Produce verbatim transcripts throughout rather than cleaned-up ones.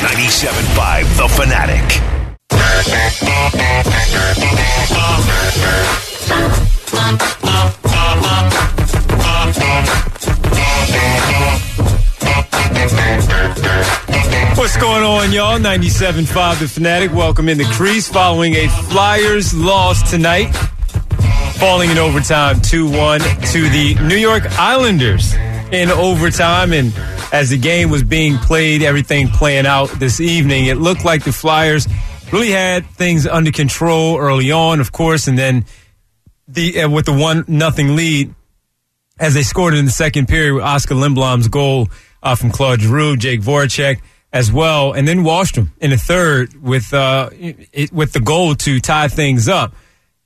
ninety-seven point five The Fanatic. What's going on, y'all? ninety-seven point five The Fanatic. Welcome in the crease following a Flyers loss tonight, falling in overtime two one to the New York Islanders in overtime. And as the game was being played, everything playing out this evening, it looked like the Flyers really had things under control early on, of course, and then the uh, with the one nothing lead as they scored in the second period with Oscar Lindblom's goal uh, from Claude Giroux, Jake Voracek as well, and then Wahlstrom in the third with uh, it, with the goal to tie things up.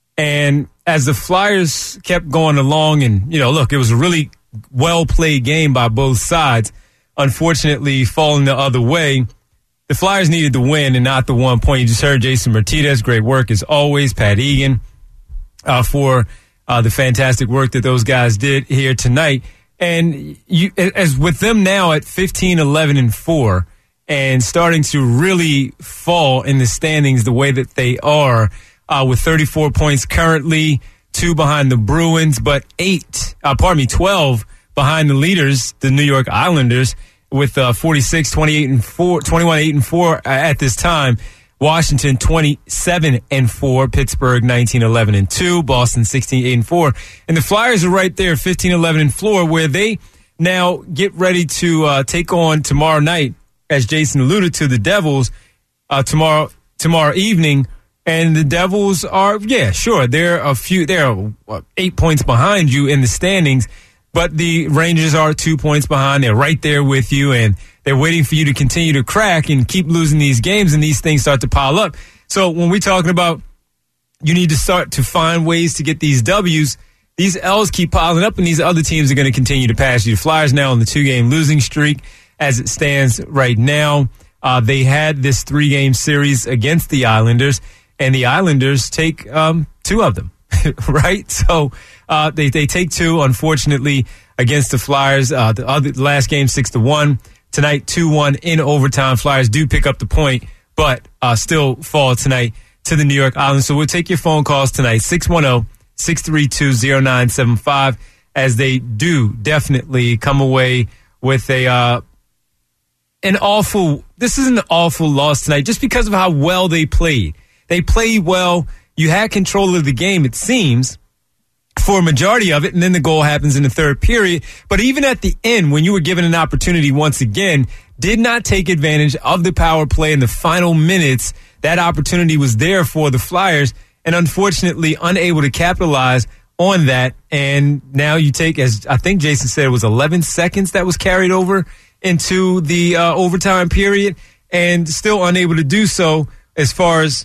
And as the Flyers kept going along, and, you know, look, it was a really well-played game by both sides, unfortunately falling the other way. The Flyers needed the win and not the one point. You just heard Jason Martinez. Great work as always. Pat Egan uh, for uh, the fantastic work that those guys did here tonight. And you, as with them now at fifteen, eleven, and four, and starting to really fall in the standings the way that they are, uh, with thirty-four points currently, two behind the Bruins, but eight, uh, pardon me, twelve behind the leaders, the New York Islanders, with uh, forty-six, twenty-eight, and four, twenty-one, eight, and four at this time. Washington, twenty-seven and four, Pittsburgh, nineteen, eleven, and two, Boston, sixteen, eight, and four. And the Flyers are right there, fifteen, eleven, and four, where they now get ready to uh, take on tomorrow night, as Jason alluded to, the Devils uh, tomorrow tomorrow evening. And the Devils are, yeah, sure, they're a few, they're uh, eight points behind you in the standings, but the Rangers are two points behind. They're right there with you, and they're waiting for you to continue to crack and keep losing these games, and these things start to pile up. So when we're talking about you need to start to find ways to get these W's, these L's keep piling up, and these other teams are going to continue to pass you. The Flyers now on the two-game losing streak as it stands right now. Uh, they had this three-game series against the Islanders, and the Islanders take um, two of them, right? So uh, they they take two, unfortunately, against the Flyers. Uh, the other the last game six to one. Tonight two one in overtime. Flyers do pick up the point, but uh, still fall tonight to the New York Islanders. So we'll take your phone calls tonight, six one zero, six three two, zero nine seven five, as they do definitely come away with a uh, an awful. This is an awful loss tonight, just because of how well they played. They played well. You had control of the game, it seems, for a majority of it, and then the goal happens in the third period. But even at the end, when you were given an opportunity once again, did not take advantage of the power play in the final minutes. That opportunity was there for the Flyers, and unfortunately unable to capitalize on that. And now you take, as I think Jason said, it was eleven seconds that was carried over into the uh, overtime period, and still unable to do so as far as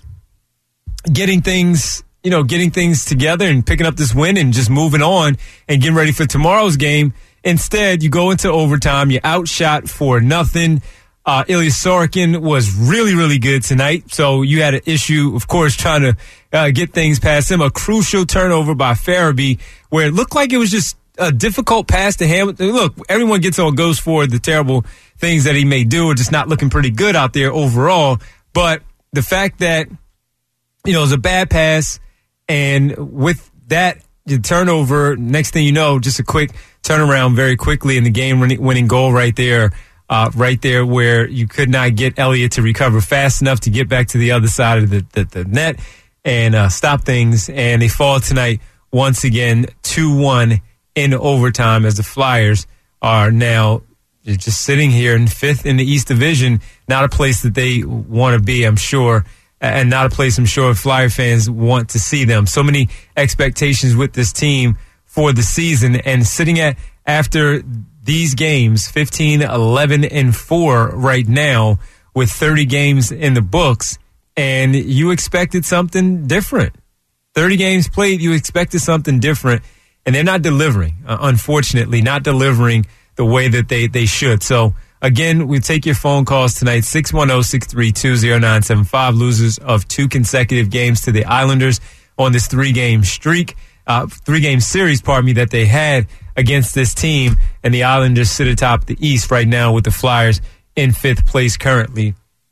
getting things, you know, getting things together and picking up this win and just moving on and getting ready for tomorrow's game. Instead, you go into overtime, you're outshot for nothing. Uh, Ilya Sorokin was really, really good tonight. So you had an issue, of course, trying to uh, get things past him. A crucial turnover by Farabee, where it looked like it was just a difficult pass to Hamilton. Look, everyone gets on goes for the terrible things that he may do, or just not looking pretty good out there overall. But the fact that, you know, it was a bad pass, and with that the turnover, next thing you know, just a quick turnaround very quickly in the game-winning goal right there, uh, right there where you could not get Elliott to recover fast enough to get back to the other side of the, the, the net and uh, stop things. And they fall tonight once again two one in overtime, as the Flyers are now just sitting here in fifth in the East Division, not a place that they want to be, I'm sure, and not a place I'm sure Flyer fans want to see them. So many expectations with this team for the season, and sitting at, after these games, fifteen, eleven, and four right now with thirty games in the books, and you expected something different. thirty games played, you expected something different, and they're not delivering, uh, unfortunately, not delivering the way that they, they should. So, again, we take your phone calls tonight, six one zero, six three two, zero nine seven five, losers of two consecutive games to the Islanders on this three-game streak, uh, three-game series, pardon me, that they had against this team. And the Islanders sit atop the East right now with the Flyers in fifth place currently.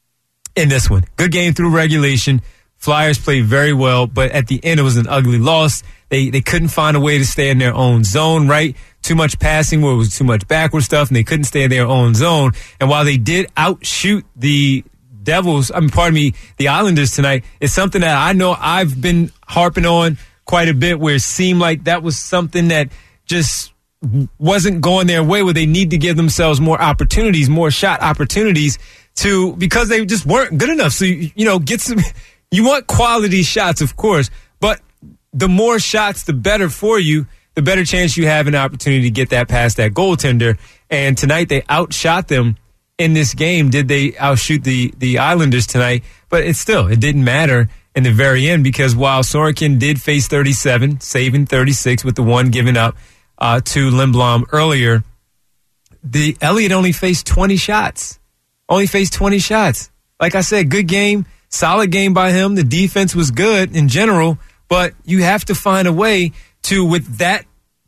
in this one. Good game through regulation. Flyers played very well, but at the end it was an ugly loss. They they couldn't find a way to stay in their own zone, right? Too much passing where it was too much backward stuff, and they couldn't stay in their own zone. And while they did outshoot the Devils, I mean, pardon me, the Islanders tonight, it's something that I know I've been harping on quite a bit, where it seemed like that was something that just wasn't going their way, where they need to give themselves more opportunities, more shot opportunities to, because they just weren't good enough. So, you, you know, get some, you want quality shots, of course, but the more shots, the better for you, the better chance you have an opportunity to get that past that goaltender. And tonight they outshot them in this game. Did they outshoot the, the Islanders tonight? But it still, it didn't matter in the very end, because while Sorokin did face thirty-seven, saving thirty-six with the one given up uh, to Lindblom earlier, the Elliott only faced twenty shots. Only faced twenty shots. Like I said, good game, solid game by him. The defense was good in general, but you have to find a way to, with that,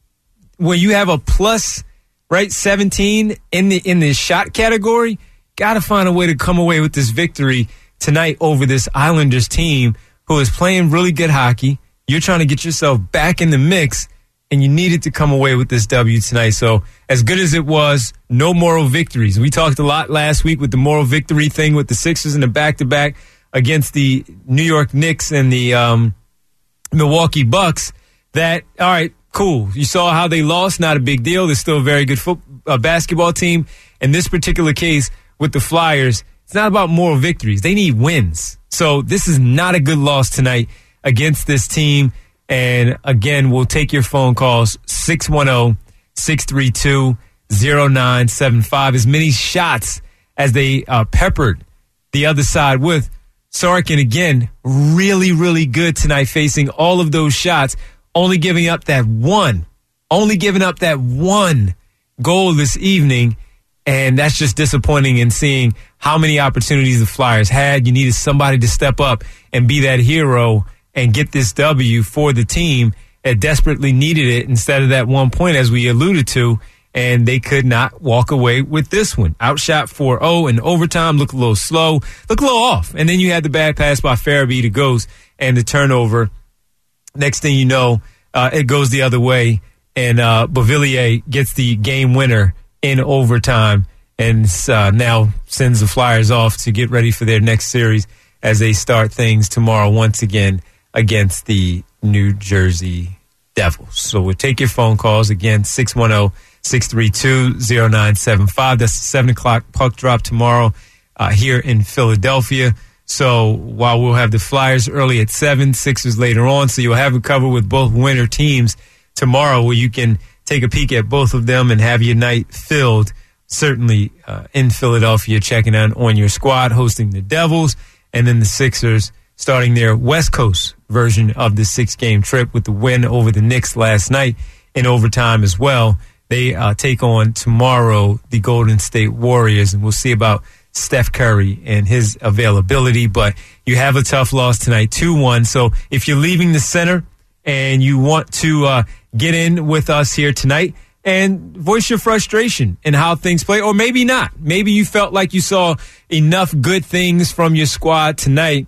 when you have a plus, right, seventeen in the in the shot category, got to find a way to come away with this victory tonight over this Islanders team who is playing really good hockey. You're trying to get yourself back in the mix, and you needed to come away with this W tonight. So as good as it was, no moral victories. We talked a lot last week with the moral victory thing with the Sixers and the back-to-back against the New York Knicks and the um, Milwaukee Bucks. That, all right, cool. You saw how they lost. Not a big deal. They're still a very good foot, uh, basketball team. In this particular case with the Flyers, it's not about moral victories. They need wins. So this is not a good loss tonight against this team. And again, we'll take your phone calls, six one zero, six three two, zero nine seven five. As many shots as they uh, peppered the other side with. Sorokin, again, really, really good tonight, facing all of those shots, only giving up that one, only giving up that one goal this evening. And that's just disappointing in seeing how many opportunities the Flyers had. You needed somebody to step up and be that hero and get this W for the team that desperately needed it instead of that one point, as we alluded to, and they could not walk away with this one. Outshot four oh in overtime, look a little slow, look a little off. And then you had the bad pass by Farabee to Ghost and the turnover. Next thing you know, uh, it goes the other way, and uh, Beauvillier gets the game winner in overtime, and uh, now sends the Flyers off to get ready for their next series as they start things tomorrow once again against the New Jersey Devils. So we'll take your phone calls again, six one zero, six three two, zero nine seven five. That's the seven o'clock puck drop tomorrow uh, here in Philadelphia. So while we'll have the Flyers early at seven, Sixers later on, so you'll have it covered with both winner teams tomorrow, where you can take a peek at both of them and have your night filled, certainly uh, in Philadelphia, checking out on your squad, hosting the Devils, and then the Sixers starting their West Coast version of the six-game trip with the win over the Knicks last night in overtime as well. They uh, take on tomorrow the Golden State Warriors, and we'll see about Steph Curry and his availability. But you have a tough loss tonight, two one. So if you're leaving the center and you want to uh, get in with us here tonight and voice your frustration and how things play, or maybe not. Maybe you felt like you saw enough good things from your squad tonight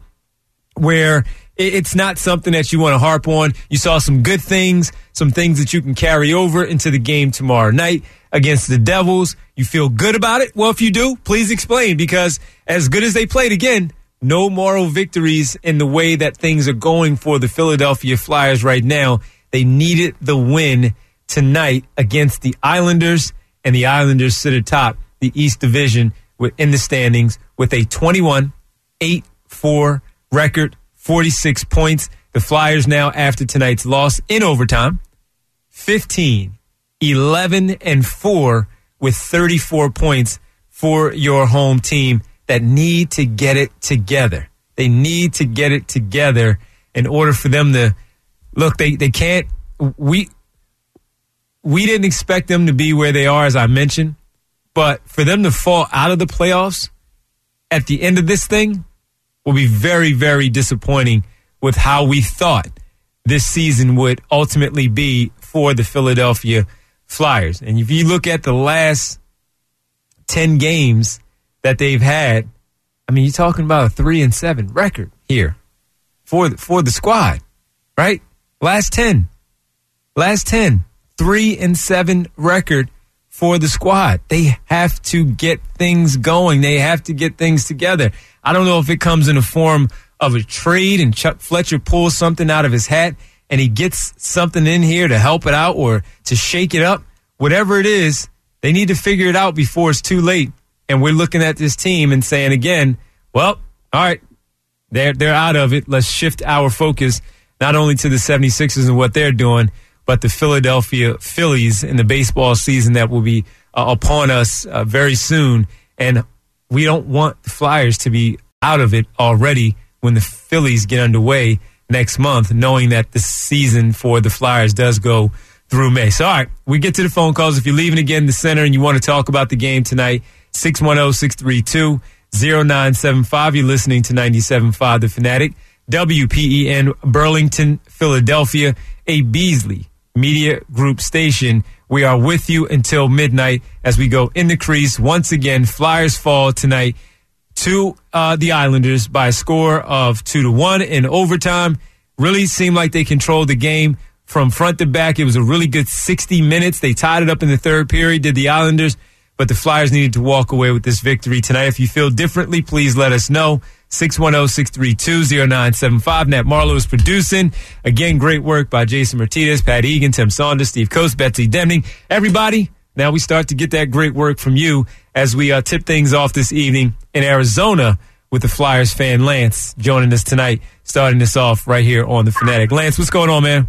where it's not something that you want to harp on. You saw some good things, some things that you can carry over into the game tomorrow night against the Devils. You feel good about it? Well, if you do, please explain, because as good as they played, again, no moral victories in the way that things are going for the Philadelphia Flyers right now. They needed the win tonight against the Islanders, and the Islanders sit atop the East Division in the standings with a twenty-one eight four record, forty-six points. The Flyers now, after tonight's loss in overtime, fifteen, eleven, and four with thirty-four points for your home team that need to get it together. They need to get it together in order for them to look. They they can't. We we didn't expect them to be where they are, as I mentioned, but for them to fall out of the playoffs at the end of this thing will be very, very disappointing with how we thought this season would ultimately be for the Philadelphia Flyers. And if you look at the last ten games that they've had, I mean, you're talking about a three and seven record here for the, for the squad, right? Last ten, last ten, three and seven record for the squad. They have to get things going. They have to get things together. I don't know if it comes in the form of a trade and Chuck Fletcher pulls something out of his hat and he gets something in here to help it out or to shake it up. Whatever it is, they need to figure it out before it's too late. And we're looking at this team and saying again, well, all right, they're, they're out of it. Let's shift our focus not only to the seventy-sixers and what they're doing, but the Philadelphia Phillies in the baseball season that will be uh, upon us uh, very soon. And we don't want the Flyers to be out of it already when the Phillies get underway next month, knowing that the season for the Flyers does go through May. So, all right, we get to the phone calls. If you're leaving again the center and you want to talk about the game tonight, six one zero, six three two, zero nine seven five. You're listening to ninety-seven point five The Fanatic, W P E N, Burlington, Philadelphia, a Beasley Media Group station. We are with you until midnight as we go in the crease. Once again, Flyers fall tonight to uh, the Islanders by a score of two to one in overtime. Really seemed like they controlled the game from front to back. It was a really good sixty minutes. They tied it up in the third period, did the Islanders, but the Flyers needed to walk away with this victory tonight. If you feel differently, please let us know. six one zero, six three two, zero nine seven five. Nat Marlowe is producing. Again, great work by Jason Martinez, Pat Egan, Tim Saunders, Steve Coast, Betsy Demning. Everybody, now we start to get that great work from you as we uh, tip things off this evening in Arizona with the Flyers fan Lance joining us tonight, starting this off right here on The Fanatic. Lance, what's going on, man?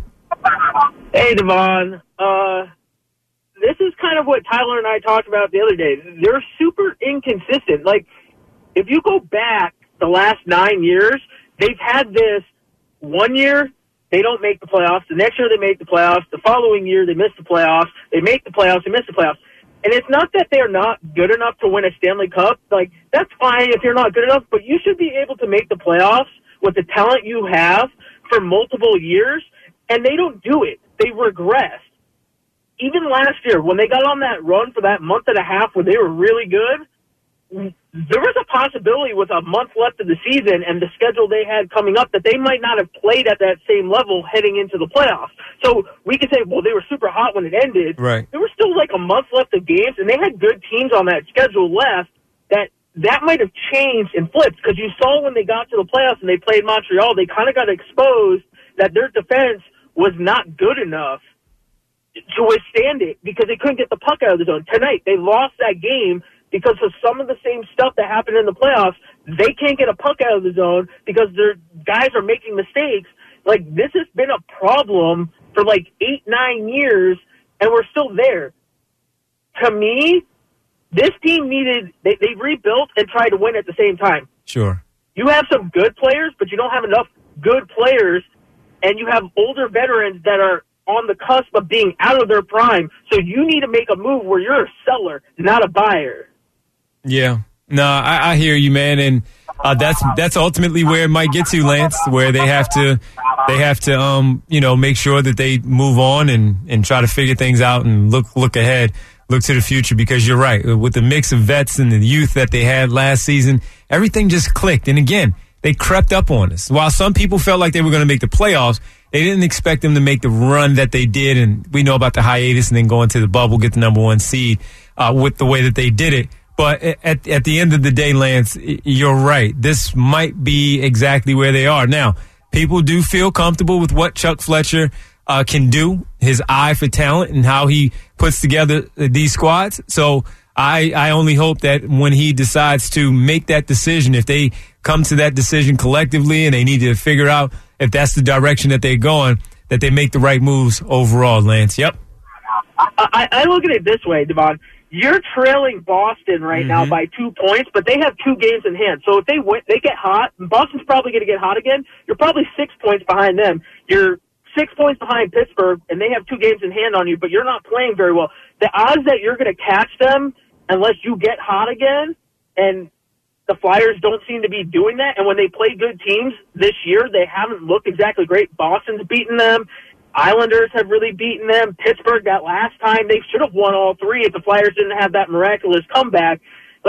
Hey, Devon. Uh, this is kind of what Tyler and I talked about the other day. They're super inconsistent. Like, if you go back the last nine years, they've had this one year, they don't make the playoffs. The next year, they make the playoffs. The following year, they miss the playoffs. They make the playoffs. They miss the playoffs. And it's not that they're not good enough to win a Stanley Cup. Like, that's fine if you're not good enough, but you should be able to make the playoffs with the talent you have for multiple years, and they don't do it. They regress. Even last year, when they got on that run for that month and a half where they were really good, there was a possibility with a month left of the season and the schedule they had coming up that they might not have played at that same level heading into the playoffs. So we could say, well, they were super hot when it ended. Right. There was still like a month left of games, and they had good teams on that schedule left that that might have changed and flipped because you saw when they got to the playoffs and they played Montreal, they kind of got exposed that their defense was not good enough to withstand it because they couldn't get the puck out of the zone. Tonight, they lost that game because of some of the same stuff that happened in the playoffs. They can't get a puck out of the zone because their guys are making mistakes. Like, this has been a problem for like eight, nine years, and we're still there. To me, this team needed, they, they rebuilt and tried to win at the same time. Sure. You have some good players, but you don't have enough good players, and you have older veterans that are on the cusp of being out of their prime. So you need to make a move where you're a seller, not a buyer. Yeah. No, I, I hear you, man, and uh, that's that's ultimately where it might get to, Lance, where they have to they have to um you know make sure that they move on and, and try to figure things out and look look ahead, look to the future, because you're right, with the mix of vets and the youth that they had last season, everything just clicked. And again, they crept up on us. While some people felt like they were going to make the playoffs, they didn't expect them to make the run that they did, and we know about the hiatus and then go into the bubble, get the number one seed uh, with the way that they did it. But at at the end of the day, Lance, you're right. This might be exactly where they are. Now, people do feel comfortable with what Chuck Fletcher uh, can do, his eye for talent and how he puts together these squads. So I, I only hope that when he decides to make that decision, if they come to that decision collectively and they need to figure out if that's the direction that they're going, that they make the right moves overall, Lance. Yep. I, I look at it this way, Devon. You're trailing Boston right mm-hmm. now by two points, but they have two games in hand. So if they win, they get hot. Boston's probably going to get hot again. You're probably six points behind them. You're six points behind Pittsburgh, and they have two games in hand on you, but you're not playing very well. The odds that you're going to catch them unless you get hot again, and the Flyers don't seem to be doing that. And when they play good teams this year, they haven't looked exactly great. Boston's beaten them. Islanders have really beaten them. Pittsburgh, that last time, they should have won all three if the Flyers didn't have that miraculous comeback. Like,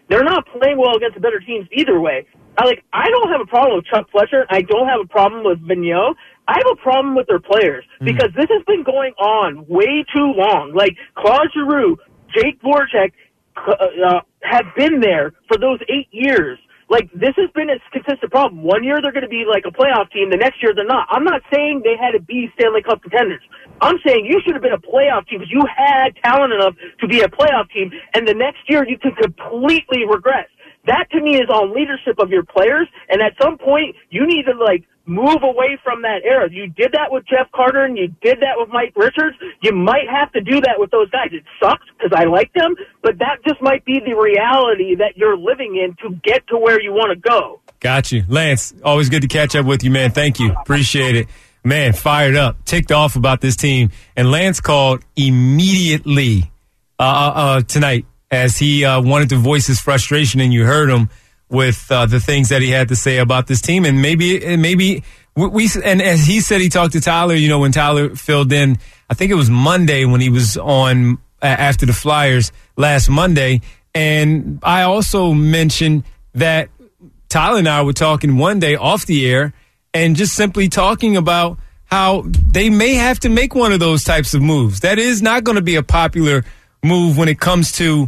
they're not playing well against the better teams either way. I like. I don't have a problem with Chuck Fletcher. I don't have a problem with Vigneault. I have a problem with their players because mm. this has been going on way too long. Like, Claude Giroux, Jake Voracek uh, have been there for those eight years. Like, this has been a consistent problem. One year they're going to be like a playoff team. The next year they're not. I'm not saying they had to be Stanley Cup contenders. I'm saying you should have been a playoff team because you had talent enough to be a playoff team, and the next year you could completely regress. That, to me, is on leadership of your players, and at some point you need to, like, move away from that era. You did that with Jeff Carter, and you did that with Mike Richards. You might have to do that with those guys. It sucks because I like them, but that just might be the reality that you're living in to get to where you want to go. Got you. Lance, always good to catch up with you, man. Thank you. Appreciate it. Man, fired up, ticked off about this team. And Lance called immediately uh, uh, tonight as he uh, wanted to voice his frustration, and you heard him with uh, the things that he had to say about this team. And maybe, maybe we, and as he said, he talked to Tyler, you know, when Tyler filled in, I think it was Monday when he was on uh, after the Flyers last Monday. And I also mentioned that Tyler and I were talking one day off the air and just simply talking about how they may have to make one of those types of moves. That is not going to be a popular move when it comes to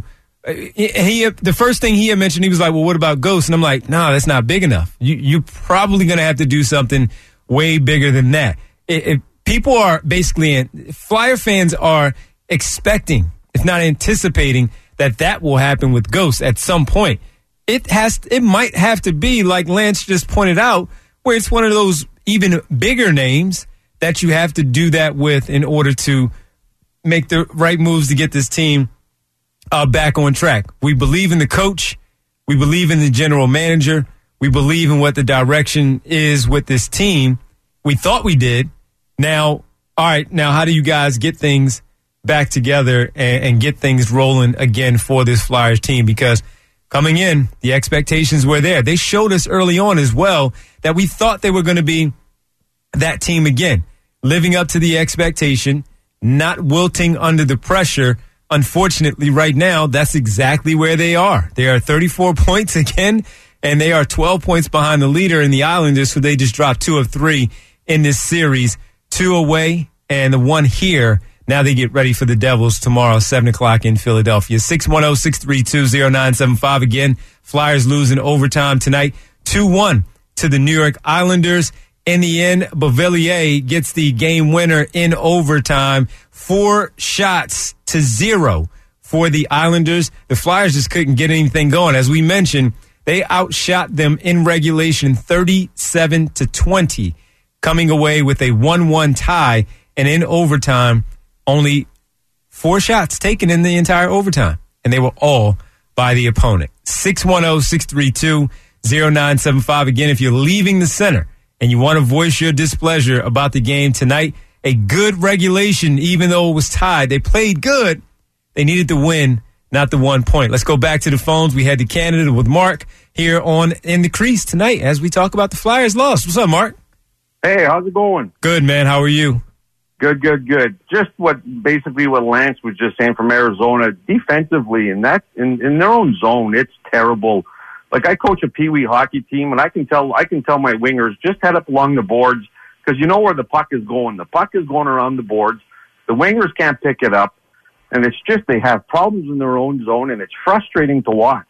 He the first thing he had mentioned, he was like, well, what about Ghost? And I'm like, no, nah, that's not big enough. You, you're probably going to have to do something way bigger than that. It, it, people are basically, Flyer fans are expecting, if not anticipating, that that will happen with Ghost at some point. It has, it might have to be, like Lance just pointed out, where it's one of those even bigger names that you have to do that with in order to make the right moves to get this team Uh, back on track. We believe in the coach. We believe in the general manager. We believe in what the direction is with this team. We thought we did. Now, all right, now how do you guys get things back together and, and get things rolling again for this Flyers team? Because coming in, the expectations were there. They showed us early on as well that we thought they were going to be that team again, living up to the expectation, not wilting under the pressure. Unfortunately, right now, that's exactly where they are. They are thirty-four points again, and they are twelve points behind the leader in the Islanders, who they just dropped two of three in this series. Two away, and the one here. Now they get ready for the Devils tomorrow, seven o'clock in Philadelphia. six one zero, six three two, zero nine seven five. Again, Flyers lose in overtime tonight, two one to the New York Islanders. In the end, Beauvillier gets the game winner in overtime. Four shots to zero for the Islanders. The Flyers just couldn't get anything going. As we mentioned, they outshot them in regulation thirty-seven to twenty, coming away with a one one tie. And in overtime, only four shots taken in the entire overtime. And they were all by the opponent. six one zero, six three two, zero nine seven five. Again, if you're leaving the center and you want to voice your displeasure about the game tonight, a good regulation, even though it was tied. They played good. They needed to win, not the one point. Let's go back to the phones. We head to Canada with Mark here on In the Crease tonight as we talk about the Flyers loss. What's up, Mark? Hey, how's it going? Good, man. How are you? Good, good, good. Just what basically what Lance was just saying from Arizona, defensively, and that's in, in their own zone, it's terrible. Like, I coach a Pee-wee hockey team, and I can tell I can tell my wingers, just head up along the boards, because you know where the puck is going. The puck is going around the boards. The wingers can't pick it up. And it's just they have problems in their own zone, and it's frustrating to watch.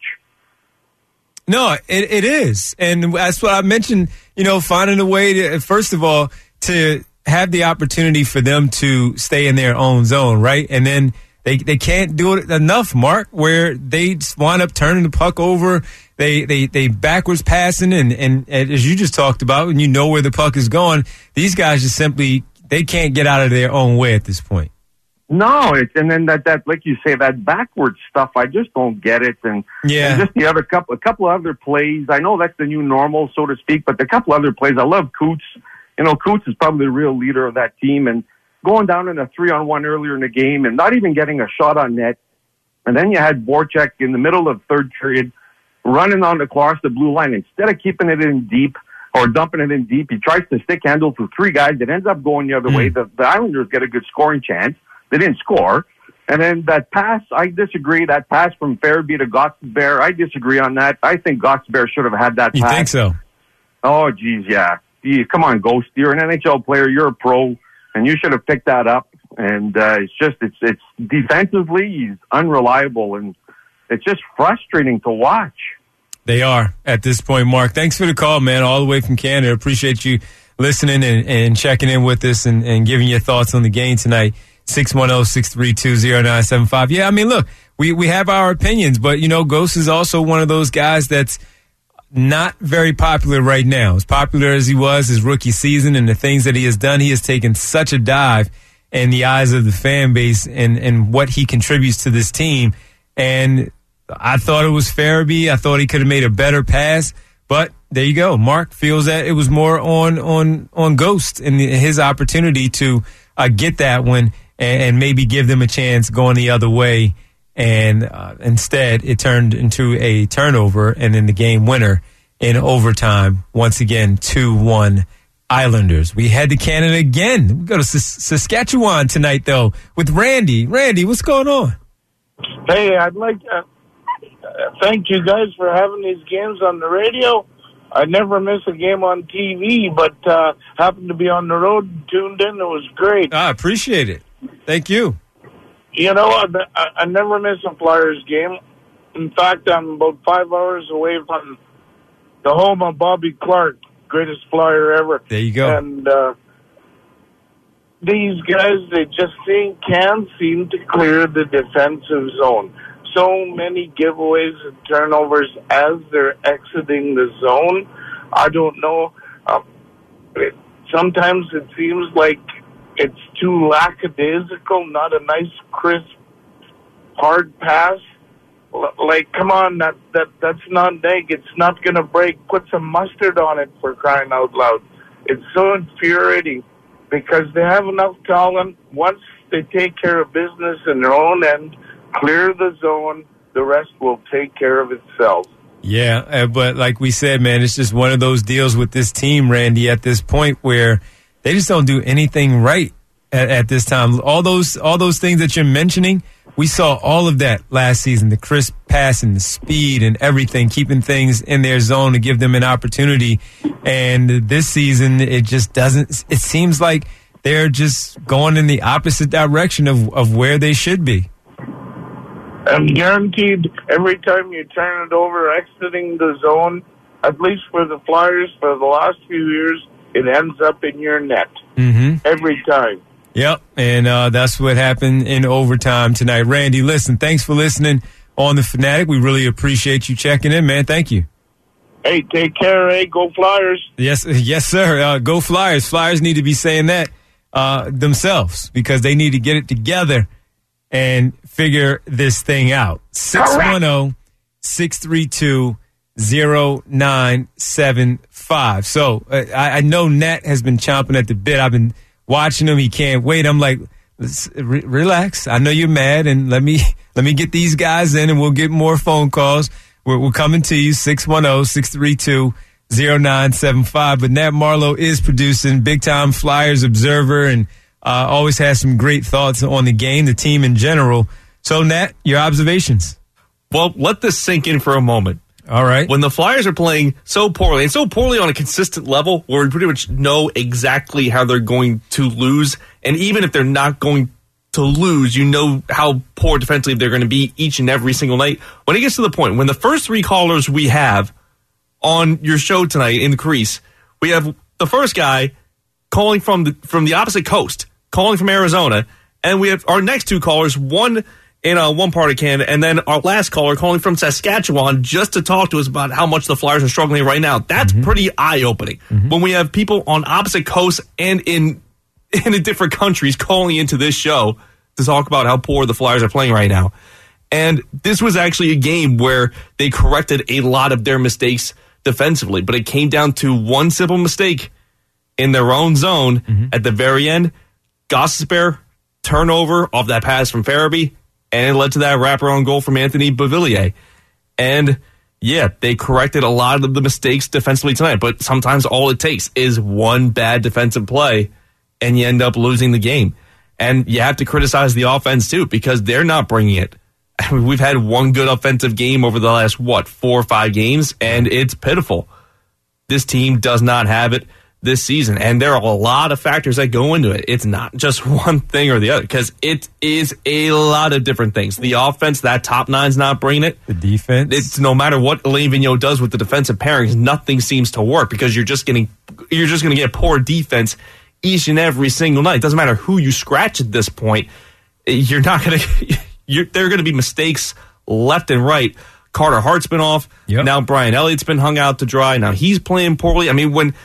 No, it, it is. And that's what I mentioned, you know, finding a way to, first of all, to have the opportunity for them to stay in their own zone, right? And then they they can't do it enough, Mark, where they wind up turning the puck over. They they they backwards passing, and, and, and as you just talked about, and you know where the puck is going, these guys just simply, they can't get out of their own way at this point. No, it's, and then that, that, like you say, that backwards stuff, I just don't get it. And, yeah. and just the other couple, a couple of other plays, I know that's the new normal, so to speak, but the couple other plays, I love Coots. You know, Coots is probably the real leader of that team, and going down in a three-on-one earlier in the game and not even getting a shot on net. And then you had Voracek in the middle of third period running on across the blue line. Instead of keeping it in deep or dumping it in deep, he tries to stick handle through three guys. It ends up going the other mm. way. The, the Islanders get a good scoring chance. They didn't score. And then that pass, I disagree. That pass from Farabee to Gostisbehere, I disagree on that. I think Gostisbehere should have had that you pass. You think so? Oh, geez, yeah. Geez, come on, Ghost. You're an N H L player. You're a pro, and you should have picked that up. And uh, it's just, it's it's defensively, he's unreliable, and it's just frustrating to watch. They are at this point, Mark. Thanks for the call, man, all the way from Canada. Appreciate you listening and, and checking in with us and, and giving your thoughts on the game tonight. six one zero, six three two, zero nine seven five. Yeah, I mean, look, we, we have our opinions, but, you know, Ghost is also one of those guys that's not very popular right now. As popular as he was his rookie season and the things that he has done, he has taken such a dive in the eyes of the fan base and, and what he contributes to this team. And I thought it was Farabee. I thought he could have made a better pass. But there you go. Mark feels that it was more on on, on Ghost and his opportunity to uh, get that one and, and maybe give them a chance going the other way. And uh, instead, it turned into a turnover and then the game winner in overtime. Once again, two one Islanders. We head to Canada again. We go to S- Saskatchewan tonight, though, with Randy. Randy, what's going on? Hey, I'd like to thank you guys for having these games on the radio. I never miss a game on T V, but uh, happened to be on the road and tuned in. It was great. I appreciate it. Thank you. You know, I, I never miss a Flyers game. In fact, I'm about five hours away from the home of Bobby Clark, greatest Flyer ever. There you go. And uh, these guys, they just seem, can't seem to clear the defensive zone. So many giveaways and turnovers as they're exiting the zone. I don't know. Um, it, sometimes it seems like it's too lackadaisical, not a nice, crisp, hard pass. L- like, come on, that, that that's not egg. It's not going to break. Put some mustard on it, for crying out loud. It's so infuriating because they have enough talent. Once they take care of business in their own end, clear the zone, the rest will take care of itself. Yeah, uh, but like we said, man, it's just one of those deals with this team, Randy, at this point where they just don't do anything right at, at this time. All those all those things that you're mentioning, we saw all of that last season, the crisp pass and the speed and everything, keeping things in their zone to give them an opportunity. And this season, it just doesn't, it seems like they're just going in the opposite direction of, of where they should be. I'm guaranteed every time you turn it over, exiting the zone, at least for the Flyers for the last few years, it ends up in your net. Mm-hmm. Every time. Yep, and uh, that's what happened in overtime tonight. Randy, listen, thanks for listening on The Fanatic. We really appreciate you checking in, man. Thank you. Hey, take care, eh? Go Flyers. Yes, yes, sir. Uh, go Flyers. Flyers need to be saying that uh, themselves because they need to get it together and figure this thing out. six one zero, six three two, zero nine seven five. So uh, I, I know Nat has been chomping at the bit. I've been watching him. He can't wait. I'm like, let's, re- relax. I know you're mad, and let me let me get these guys in, and we'll get more phone calls. We're, we're coming to you, six one zero, six three two, zero nine seven five. But Nat Marlowe is producing, big-time Flyers observer, and Uh, always has some great thoughts on the game, the team in general. So, Nat, your observations? Well, let this sink in for a moment. All right. When the Flyers are playing so poorly, and so poorly on a consistent level, where we pretty much know exactly how they're going to lose, and even if they're not going to lose, you know how poor defensively they're going to be each and every single night. When it gets to the point, when the first three callers we have on your show tonight in the crease, we have the first guy calling from the from the opposite coast, calling from Arizona, and we have our next two callers, one in uh, one part of Canada, and then our last caller calling from Saskatchewan just to talk to us about how much the Flyers are struggling right now. That's mm-hmm. pretty eye-opening. Mm-hmm. When we have people on opposite coasts and in in different countries calling into this show to talk about how poor the Flyers are playing right now. And this was actually a game where they corrected a lot of their mistakes defensively, but it came down to one simple mistake in their own zone mm-hmm. at the very end. Gostisbehere turnover off that pass from Farabee, and it led to that wraparound goal from Anthony Beauvillier. And, yeah, they corrected a lot of the mistakes defensively tonight, but sometimes all it takes is one bad defensive play, and you end up losing the game. And you have to criticize the offense, too, because they're not bringing it. I mean, we've had one good offensive game over the last, what, four or five games, and it's pitiful. This team does not have it this season, and there are a lot of factors that go into it. It's not just one thing or the other, because it is a lot of different things. The offense, that top nine's not bringing it. The defense. It's no matter what Alain Vigneault does with the defensive pairings, nothing seems to work because you're just getting, you're just going to get poor defense each and every single night. It doesn't matter who you scratch at this point. You're not going to. You're, there are going to be mistakes left and right. Carter Hart's been off. Yep. Now Brian Elliott's been hung out to dry. Now he's playing poorly. I mean, when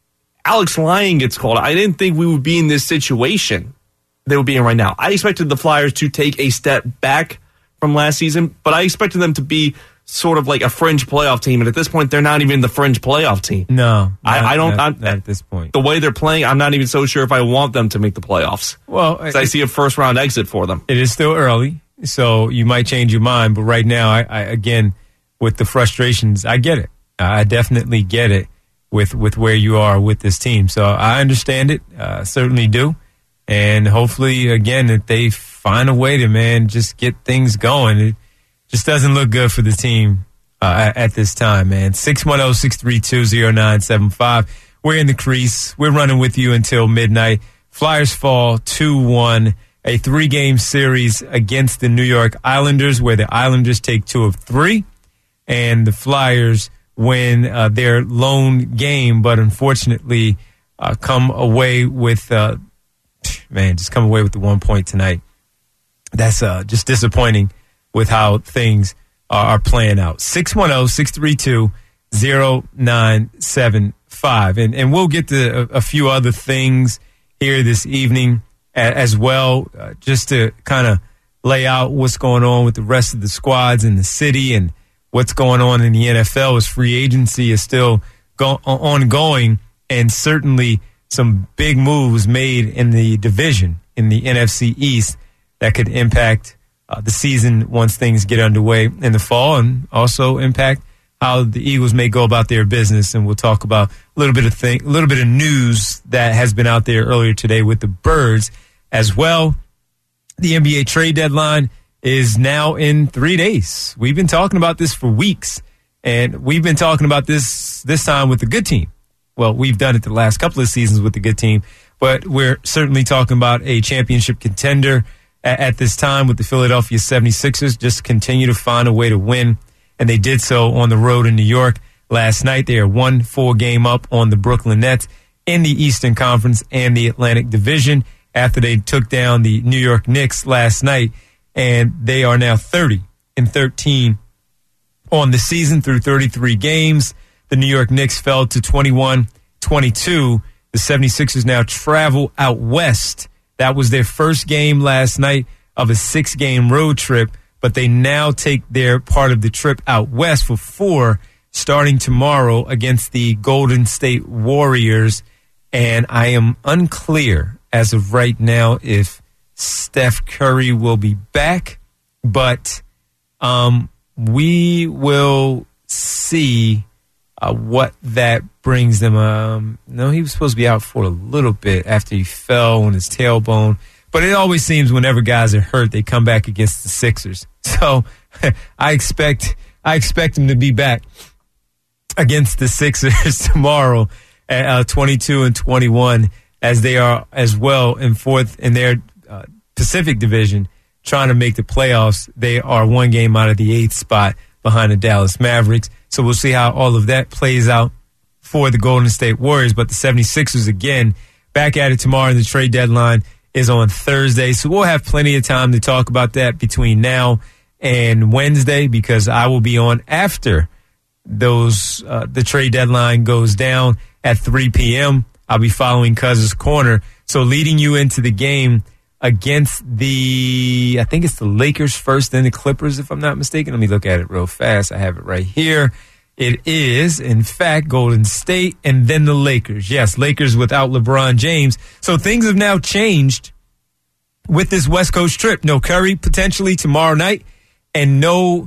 Alex Lyon gets called, I didn't think we would be in this situation they would be in right now. I expected the Flyers to take a step back from last season, but I expected them to be sort of like a fringe playoff team. And at this point, they're not even the fringe playoff team. No, I, not, I don't. not, I'm, not at this point. The way they're playing, I'm not even so sure if I want them to make the playoffs. Well, I, I see a first round exit for them. It is still early, so you might change your mind. But right now, I, I again, with the frustrations, I get it. I definitely get it with with where you are with this team. So I understand it. Uh, certainly do. And hopefully, again, that they find a way to, man, just get things going. It just doesn't look good for the team uh, at this time, man. six one zero, six three two, zero nine seven five. We're in the crease. We're running with you until midnight. Flyers fall two one. A three-game series against the New York Islanders, where the Islanders take two of three, and the Flyers win uh, their lone game, but unfortunately uh, come away with, uh, man, just come away with the one point tonight. That's uh, just disappointing with how things are, are playing out. six one zero, six three two, zero nine seven five. And, and we'll get to a, a few other things here this evening as well, uh, just to kind of lay out what's going on with the rest of the squads in the city and what's going on in the N F L as free agency is still go- ongoing, and certainly some big moves made in the division in the N F C East that could impact uh, the season once things get underway in the fall, and also impact how the Eagles may go about their business. And we'll talk about a little bit of thing, a little bit of news that has been out there earlier today with the Birds as well. The N B A trade deadline is now in three days. We've been talking about this for weeks, and we've been talking about this this time with the good team. Well, we've done it the last couple of seasons with the good team, but we're certainly talking about a championship contender at, at this time with the Philadelphia seventy-sixers. Just continue to find a way to win, and they did so on the road in New York last night. They are one full game up on the Brooklyn Nets in the Eastern Conference and the Atlantic Division after they took down the New York Knicks last night, and they are now thirty and thirteen on the season through thirty-three games. The New York Knicks fell to twenty-one twenty-two. The seventy-sixers now travel out west. That was their first game last night of a six-game road trip, but they now take their part of the trip out west for four, starting tomorrow against the Golden State Warriors. And I am unclear as of right now if Steph Curry will be back, but um, we will see uh, what that brings them. Um, no, he was supposed to be out for a little bit after he fell on his tailbone, but it always seems whenever guys are hurt, they come back against the Sixers. So I expect I expect him to be back against the Sixers tomorrow at uh, twenty-two and twenty-one, as they are as well in fourth in their uh, Pacific Division, trying to make the playoffs. They are one game out of the eighth spot behind the Dallas Mavericks. So we'll see how all of that plays out for the Golden State Warriors. But the seventy-sixers, again, back at it tomorrow, and the trade deadline is on Thursday. So we'll have plenty of time to talk about that between now and Wednesday, because I will be on after those uh, the trade deadline goes down at three p.m. I'll be following Cuz's Corner. So leading you into the game against the, I think it's the Lakers first, then the Clippers, if I'm not mistaken. Let me look at it real fast. I have it right here. It is, in fact, Golden State and then the Lakers. Yes, Lakers without LeBron James. So things have now changed with this West Coast trip. No Curry potentially tomorrow night, and no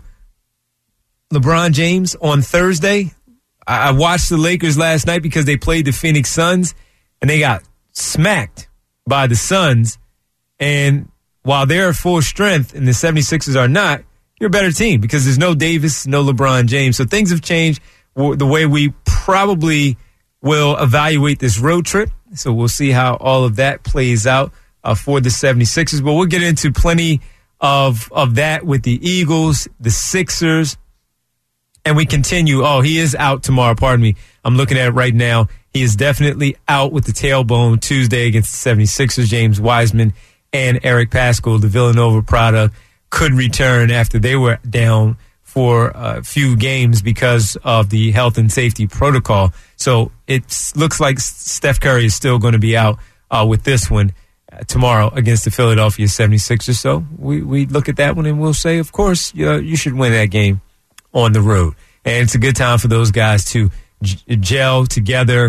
LeBron James on Thursday. I watched the Lakers last night because they played the Phoenix Suns, and they got smacked by the Suns. And while they're full strength and the seventy-sixers are not, you're a better team because there's no Davis, no LeBron James. So things have changed the way we probably will evaluate this road trip. So we'll see how all of that plays out uh, for the seventy-sixers. But we'll get into plenty of of that with the Eagles, the Sixers, and we continue. Oh, he is out tomorrow. Pardon me. I'm looking at it right now. He is definitely out with the tailbone Tuesday against the seventy-sixers. James Wiseman and Eric Paschall, the Villanova product, could return after they were down for a few games because of the health and safety protocol. So it looks like Steph Curry is still going to be out uh, with this one uh, tomorrow against the Philadelphia seventy-sixers. So we, we look at that one and we'll say, of course, you, know, you should win that game on the road. And it's a good time for those guys to g- gel together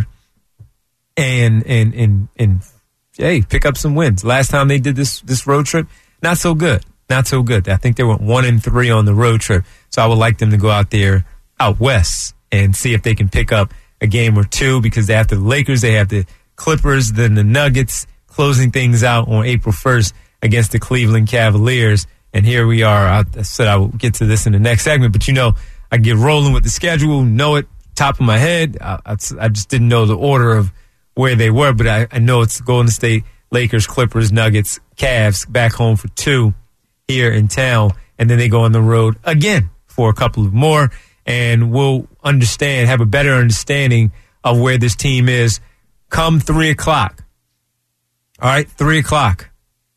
and, and, and, and, hey, pick up some wins. Last time they did this, this road trip, not so good. Not so good. I think they went one and three on the road trip. So I would like them to go out there out west and see if they can pick up a game or two because they have the Lakers, they have the Clippers, then the Nuggets closing things out on April first against the Cleveland Cavaliers. And here we are. I, I said I will get to this in the next segment, but you know, I get rolling with the schedule, know it top of my head. I, I, I just didn't know the order of where they were, but I, I know it's Golden State, Lakers, Clippers, Nuggets, Cavs back home for two here in town, and then they go on the road again for a couple of more, and we'll understand, have a better understanding of where this team is come three o'clock. All right, three o'clock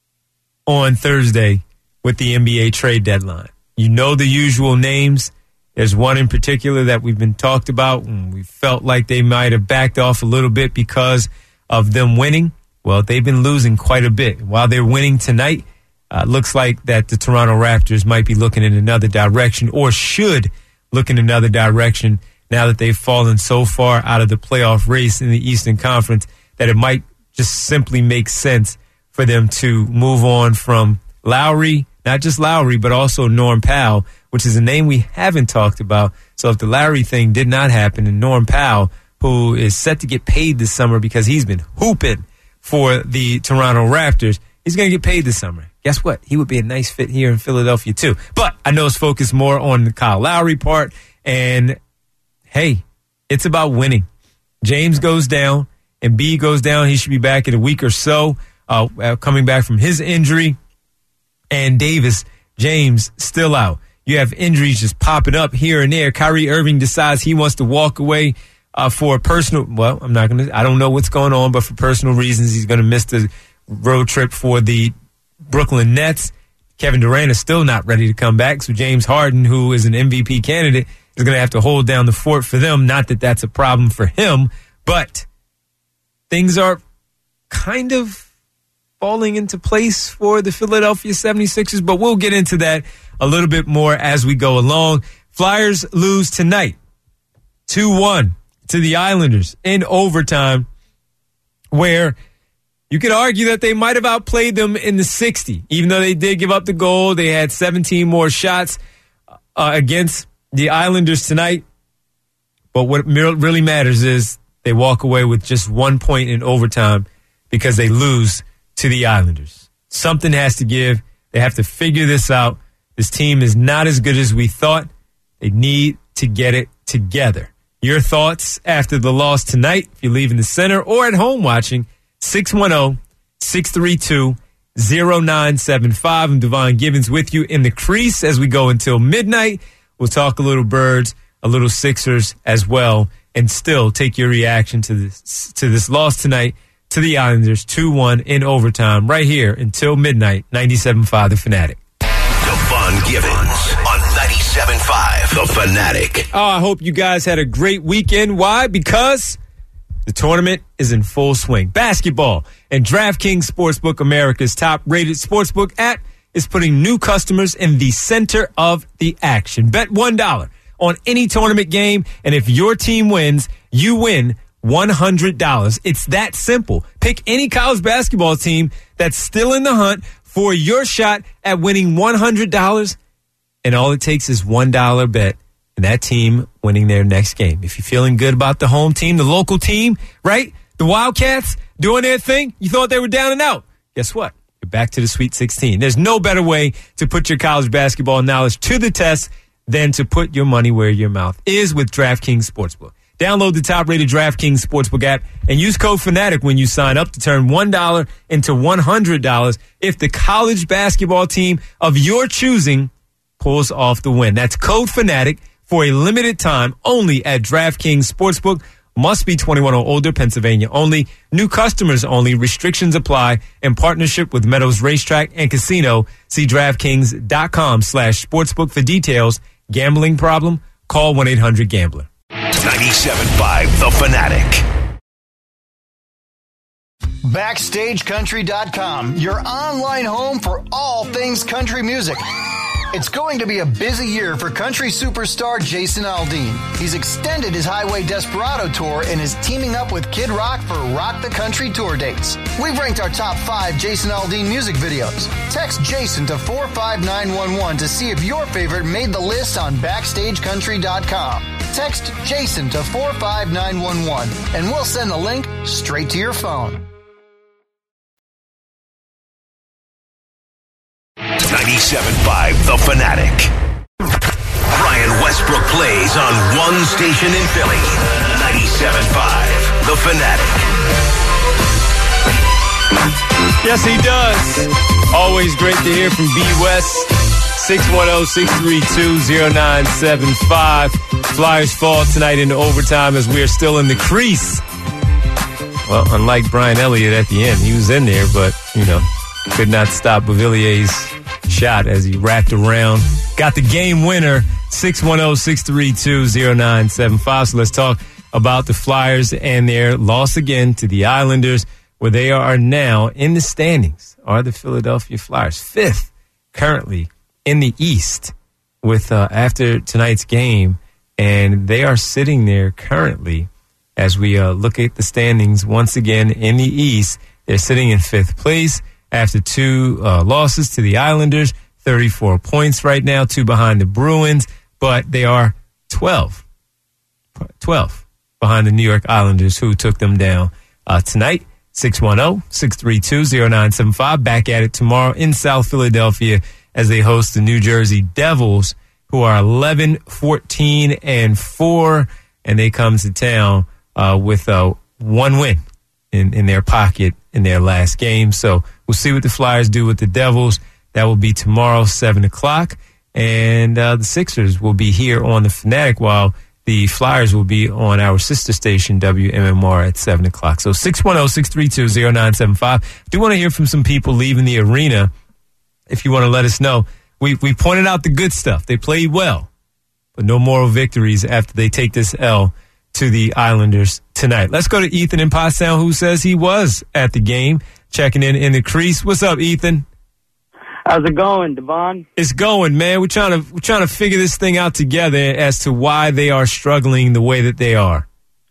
on Thursday with the N B A trade deadline. You know the usual names. There's one in particular that we've been talked about, and we felt like they might have backed off a little bit because of them winning. Well, they've been losing quite a bit. While they're winning tonight, uh, looks like that the Toronto Raptors might be looking in another direction or should look in another direction now that they've fallen so far out of the playoff race in the Eastern Conference that it might just simply make sense for them to move on from Lowry, not just Lowry, but also Norm Powell, which is a name we haven't talked about. So if the Lowry thing did not happen, and Norm Powell, who is set to get paid this summer because he's been hooping for the Toronto Raptors, he's going to get paid this summer. Guess what? He would be a nice fit here in Philadelphia too. But I know it's focused more on the Kyle Lowry part. And hey, it's about winning. James goes down and B goes down. He should be back in a week or so, uh, coming back from his injury. And Davis, James, still out. You have injuries just popping up here and there. Kyrie Irving decides he wants to walk away uh, for a personal, well, I'm not going to, I don't know what's going on, but for personal reasons, he's going to miss the road trip for the Brooklyn Nets. Kevin Durant is still not ready to come back. So James Harden, who is an M V P candidate, is going to have to hold down the fort for them. Not that that's a problem for him, but things are kind of falling into place for the Philadelphia seventy-sixers, but we'll get into that a little bit more as we go along. Flyers lose tonight two one to the Islanders in overtime, where you could argue that they might have outplayed them in the sixty. Even though they did give up the goal, they had seventeen more shots uh, against the Islanders tonight. But what really matters is they walk away with just one point in overtime because they lose to the Islanders. Something has to give. They have to figure this out. This team is not as good as we thought. They need to get it together. Your thoughts after the loss tonight, if you're leaving the center or at home watching, six one zero, six three two, zero nine seven five. I'm Devon Givens with you in the crease as we go until midnight. We'll talk a little Birds, a little Sixers as well, and still take your reaction to this to this loss tonight to the Islanders, two one in overtime, right here until midnight, ninety-seven point five The Fanatic. Devon Givens on ninety-seven point five The Fanatic. Oh, I hope you guys had a great weekend. Why? Because the tournament is in full swing. Basketball and DraftKings Sportsbook, America's top-rated sportsbook app, is putting new customers in the center of the action. Bet one dollar on any tournament game, and if your team wins, you win one hundred dollars. It's that simple. Pick any college basketball team that's still in the hunt for your shot at winning one hundred dollars, and all it takes is one dollar bet, and that team winning their next game. If you're feeling good about the home team, the local team, right? The Wildcats doing their thing, you thought they were down and out. Guess what? You're back to the Sweet sixteen. There's no better way to put your college basketball knowledge to the test than to put your money where your mouth is with DraftKings Sportsbook. Download the top-rated DraftKings Sportsbook app and use code FANATIC when you sign up to turn one dollar into one hundred dollars if the college basketball team of your choosing pulls off the win. That's code FANATIC for a limited time only at DraftKings Sportsbook. Must be twenty-one or older, Pennsylvania only. New customers only. Restrictions apply. In partnership with Meadows Racetrack and Casino. See DraftKings.com slash sportsbook for details. Gambling problem? Call one eight hundred gambler. ninety-seven point five The Fanatic. Backstage Country dot com, your online home for all things country music. It's going to be a busy year for country superstar Jason Aldean. He's extended his Highway Desperado tour and is teaming up with Kid Rock for Rock the Country tour dates. We've ranked our top five Jason Aldean music videos. Text Jason to four five nine one one to see if your favorite made the list on Backstage Country dot com. Text Jason to four five nine one one and we'll send the link straight to your phone. ninety-seven point five The Fanatic. Brian Westbrook plays on one station in Philly. ninety-seven point five The Fanatic. Yes, he does. Always great to hear from B. West. six one zero, six three two, zero nine seven five. Flyers fall tonight into overtime as we are still in the crease. Well, unlike Brian Elliott at the end, he was in there, but, you know, could not stop Beauvillier's shot as he wrapped around. Got the game winner, six one zero, six three two, zero nine seven five. So let's talk about the Flyers and their loss again to the Islanders, where they are now in the standings. Are the Philadelphia Flyers fifth currently in the East with uh, after tonight's game, and they are sitting there currently as we uh, look at the standings once again in the East. They're sitting in fifth place after two uh, losses to the Islanders, thirty-four points right now, two behind the Bruins, but they are twelve, twelve behind the New York Islanders, who took them down uh, tonight. six one zero, six three two, zero nine seven five. Back at it tomorrow in South Philadelphia as they host the New Jersey Devils, who are eleven, fourteen, and four, and they come to town uh, with uh, one win in, in their pocket in their last game. So we'll see what the Flyers do with the Devils. That will be tomorrow, seven o'clock. And uh, the Sixers will be here on the Fanatic, while the Flyers will be on our sister station, W M M R, at seven o'clock. So six one zero, six three two, zero nine seven five. I do want to hear from some people leaving the arena. If you want to let us know, we, we pointed out the good stuff. They played well, but no moral victories after they take this L to the Islanders tonight. Let's go to Ethan in Pottstown, who says he was at the game, checking in in the crease. What's up, Ethan? How's it going, Devon? It's going, man. We're trying to we're trying to figure this thing out together as to why they are struggling the way that they are.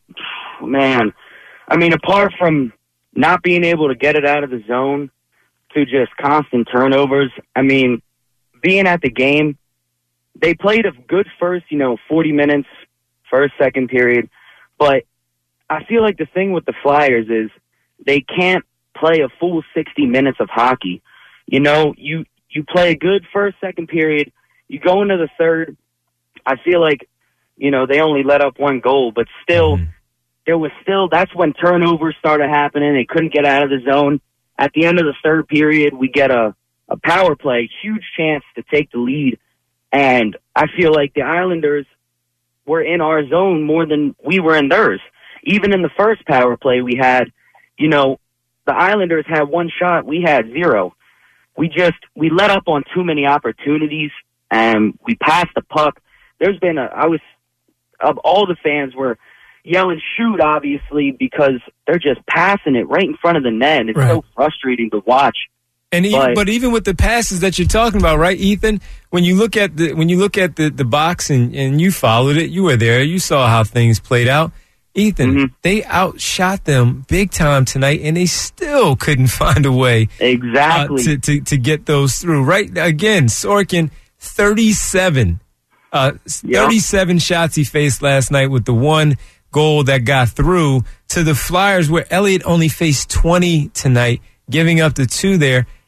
Man, I mean, apart from not being able to get it out of the zone to just constant turnovers, I mean, being at the game, they played a good first, you know, forty minutes, first, second period, but I feel like the thing with the Flyers is they can't play a full sixty minutes of hockey. You know, you, you play a good first, second period, you go into the third, I feel like, you know, they only let up one goal, but still, mm-hmm. there was still, that's when turnovers started happening. They couldn't get out of the zone. At the end of the third period, we get a, a power play, huge chance to take the lead, and I feel like the Islanders were in our zone more than we were in theirs. Even in the first power play we had, you know, the Islanders had one shot, we had zero. We just, we let up on too many opportunities, and we passed the puck. There's been a, I was, of all the fans were yelling shoot, obviously, because they're just passing it right in front of the net. It's right. So frustrating to watch. And even, but, but even with the passes that you're talking about, right, Ethan? When you look at the when you look at the, the box and, and you followed it, you were there, you saw how things played out. Ethan, mm-hmm. they outshot them big time tonight, and they still couldn't find a way exactly uh, to, to to get those through. Right again, Sorkin, thirty-seven, uh, yep. thirty-seven shots he faced last night with the one goal that got through to the Flyers, where Elliott only faced twenty tonight, giving up the two there.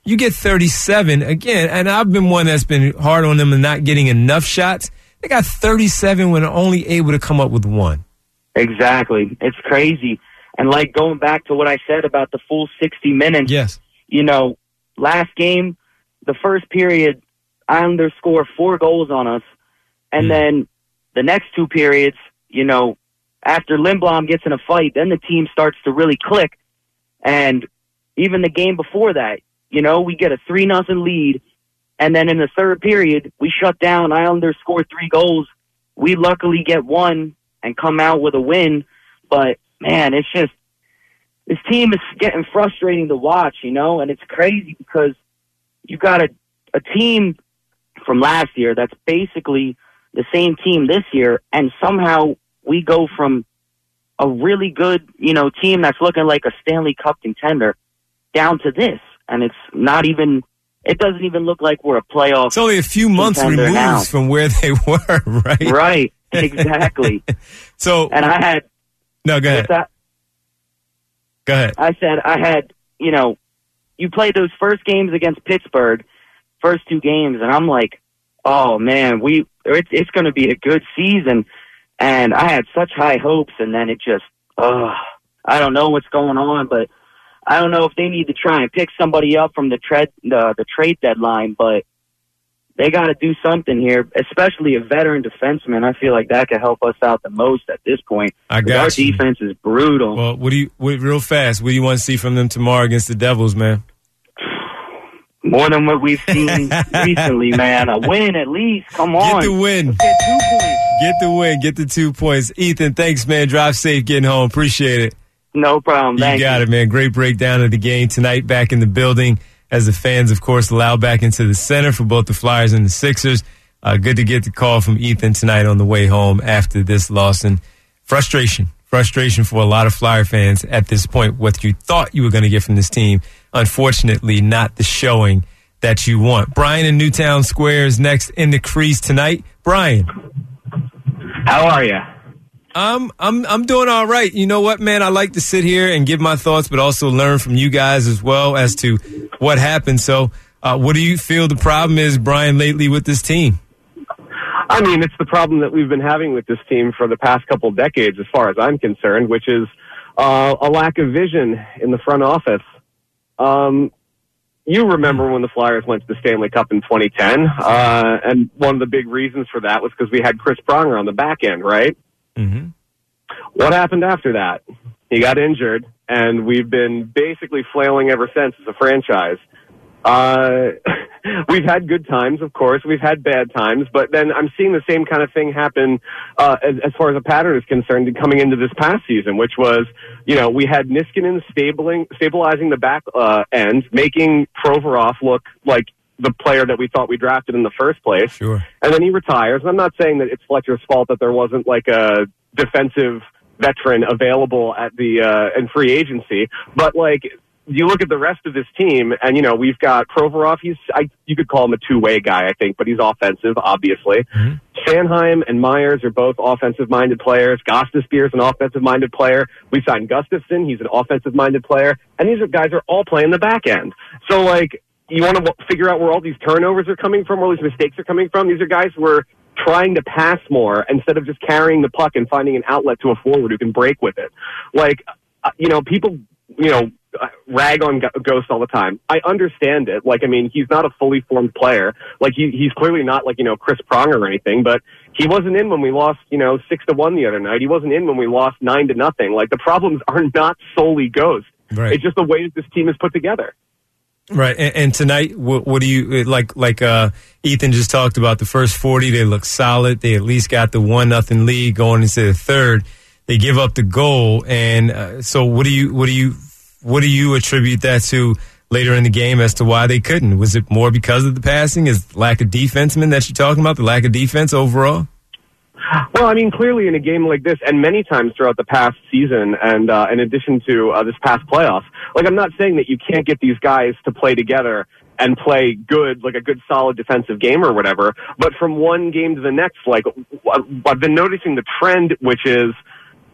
You get thirty-seven again, and I've been one that's been hard on them and not getting enough shots. They got thirty-seven when they're only able to come up with one. Exactly. It's crazy. And like going back to what I said about the full sixty minutes, yes. You know, last game, the first period, Islanders score four goals on us. And mm. then the next two periods, you know, after Lindblom gets in a fight, then the team starts to really click. And even the game before that, you know, we get a three nothing lead. And then in the third period, we shut down. Islanders score three goals. We luckily get one and come out with a win. But, man, it's just, this team is getting frustrating to watch, you know, and it's crazy because you got a, a team from last year that's basically the same team this year, and somehow we go from a really good, you know, team that's looking like a Stanley Cup contender down to this, and it's not even, it doesn't even look like we're a playoff. It's only a few months removed now. from where they were, right? Right, exactly. So, and I had, no, go ahead. That, go ahead. I said I had, you know, you played those first games against Pittsburgh, first two games, and I'm like, oh man, we it's it's going to be a good season, and I had such high hopes, and then it just, oh, I don't know what's going on, but I don't know if they need to try and pick somebody up from the trade the the trade deadline, but they got to do something here, especially a veteran defenseman. I feel like that could help us out the most at this point. I got Our you. defense is brutal. Well, what do you what, real fast? What do you want to see from them tomorrow against the Devils, man? More than what we've seen recently, man. A win at least. Come on. Get the win. Let's get two points. Get the win. Get the two points. Ethan, thanks, man. Drive safe getting home. Appreciate it. No problem. You Thank got you. it, man. Great breakdown of the game tonight. Back in the building as the fans, of course, allow back into the center for both the Flyers and the Sixers. Uh, good to get the call from Ethan tonight on the way home after this loss. And frustration. Frustration for a lot of Flyer fans at this point. What you thought you were going to get from this team, unfortunately, not the showing that you want. Brian in Newtown Square is next in the crease tonight. Brian. How are you? Um, I'm I'm doing all right. You know what, man? I like to sit here and give my thoughts, but also learn from you guys as well as to what happened. So, uh, what do you feel the problem is, Brian, lately with this team? I mean, it's the problem that we've been having with this team for the past couple of decades, as far as I'm concerned, which is uh, a lack of vision in the front office. Um, you remember when the Flyers went to the Stanley Cup in twenty ten, uh, and one of the big reasons for that was because we had Chris Pronger on the back end, right? Mm-hmm. What happened after that? He got injured, and we've been basically flailing ever since as a franchise. Uh, we've had good times, of course. We've had bad times, but then I'm seeing the same kind of thing happen uh, as, as far as a pattern is concerned coming into this past season, which was, you know, we had Niskanen stabling, stabilizing the back uh, end, making Provorov look like the player that we thought we drafted in the first place. Sure. And then he retires. And I'm not saying that it's Fletcher's fault that there wasn't like a defensive veteran available at the uh, in free agency, but like you look at the rest of this team, and you know we've got Provorov. He's I, you could call him a two-way guy, I think, but he's offensive, obviously. Mm-hmm. Sanheim and Myers are both offensive-minded players. Gostisbehere is an offensive-minded player. We signed Gustafsson; he's an offensive-minded player, and these are guys are all playing the back end. So like. You want to figure out where all these turnovers are coming from, where all these mistakes are coming from. These are guys who are trying to pass more instead of just carrying the puck and finding an outlet to a forward who can break with it. Like, you know, people, you know, rag on Ghost all the time. I understand it. Like, I mean, he's not a fully formed player. Like, he, he's clearly not like, you know, Chris Pronger or anything, but he wasn't in when we lost, you know, six to one the other night. He wasn't in when we lost nine to nothing. Like, the problems are not solely Ghost. Right. It's just the way that this team is put together. Right, and, and tonight, what, what do you like? Like uh, Ethan just talked about, the first forty, they look solid. They at least got the one nothing lead going into the third. They give up the goal, and uh, so what do you what do you what do you attribute that to later in the game as to why they couldn't? Was it more because of the passing? Is lack of defensemen that you're talking about? The lack of defense overall? Well, I mean, clearly in a game like this, and many times throughout the past season, and uh, in addition to uh, this past playoff, like I'm not saying that you can't get these guys to play together and play good, like a good solid defensive game or whatever, but from one game to the next, like I've been noticing the trend, which is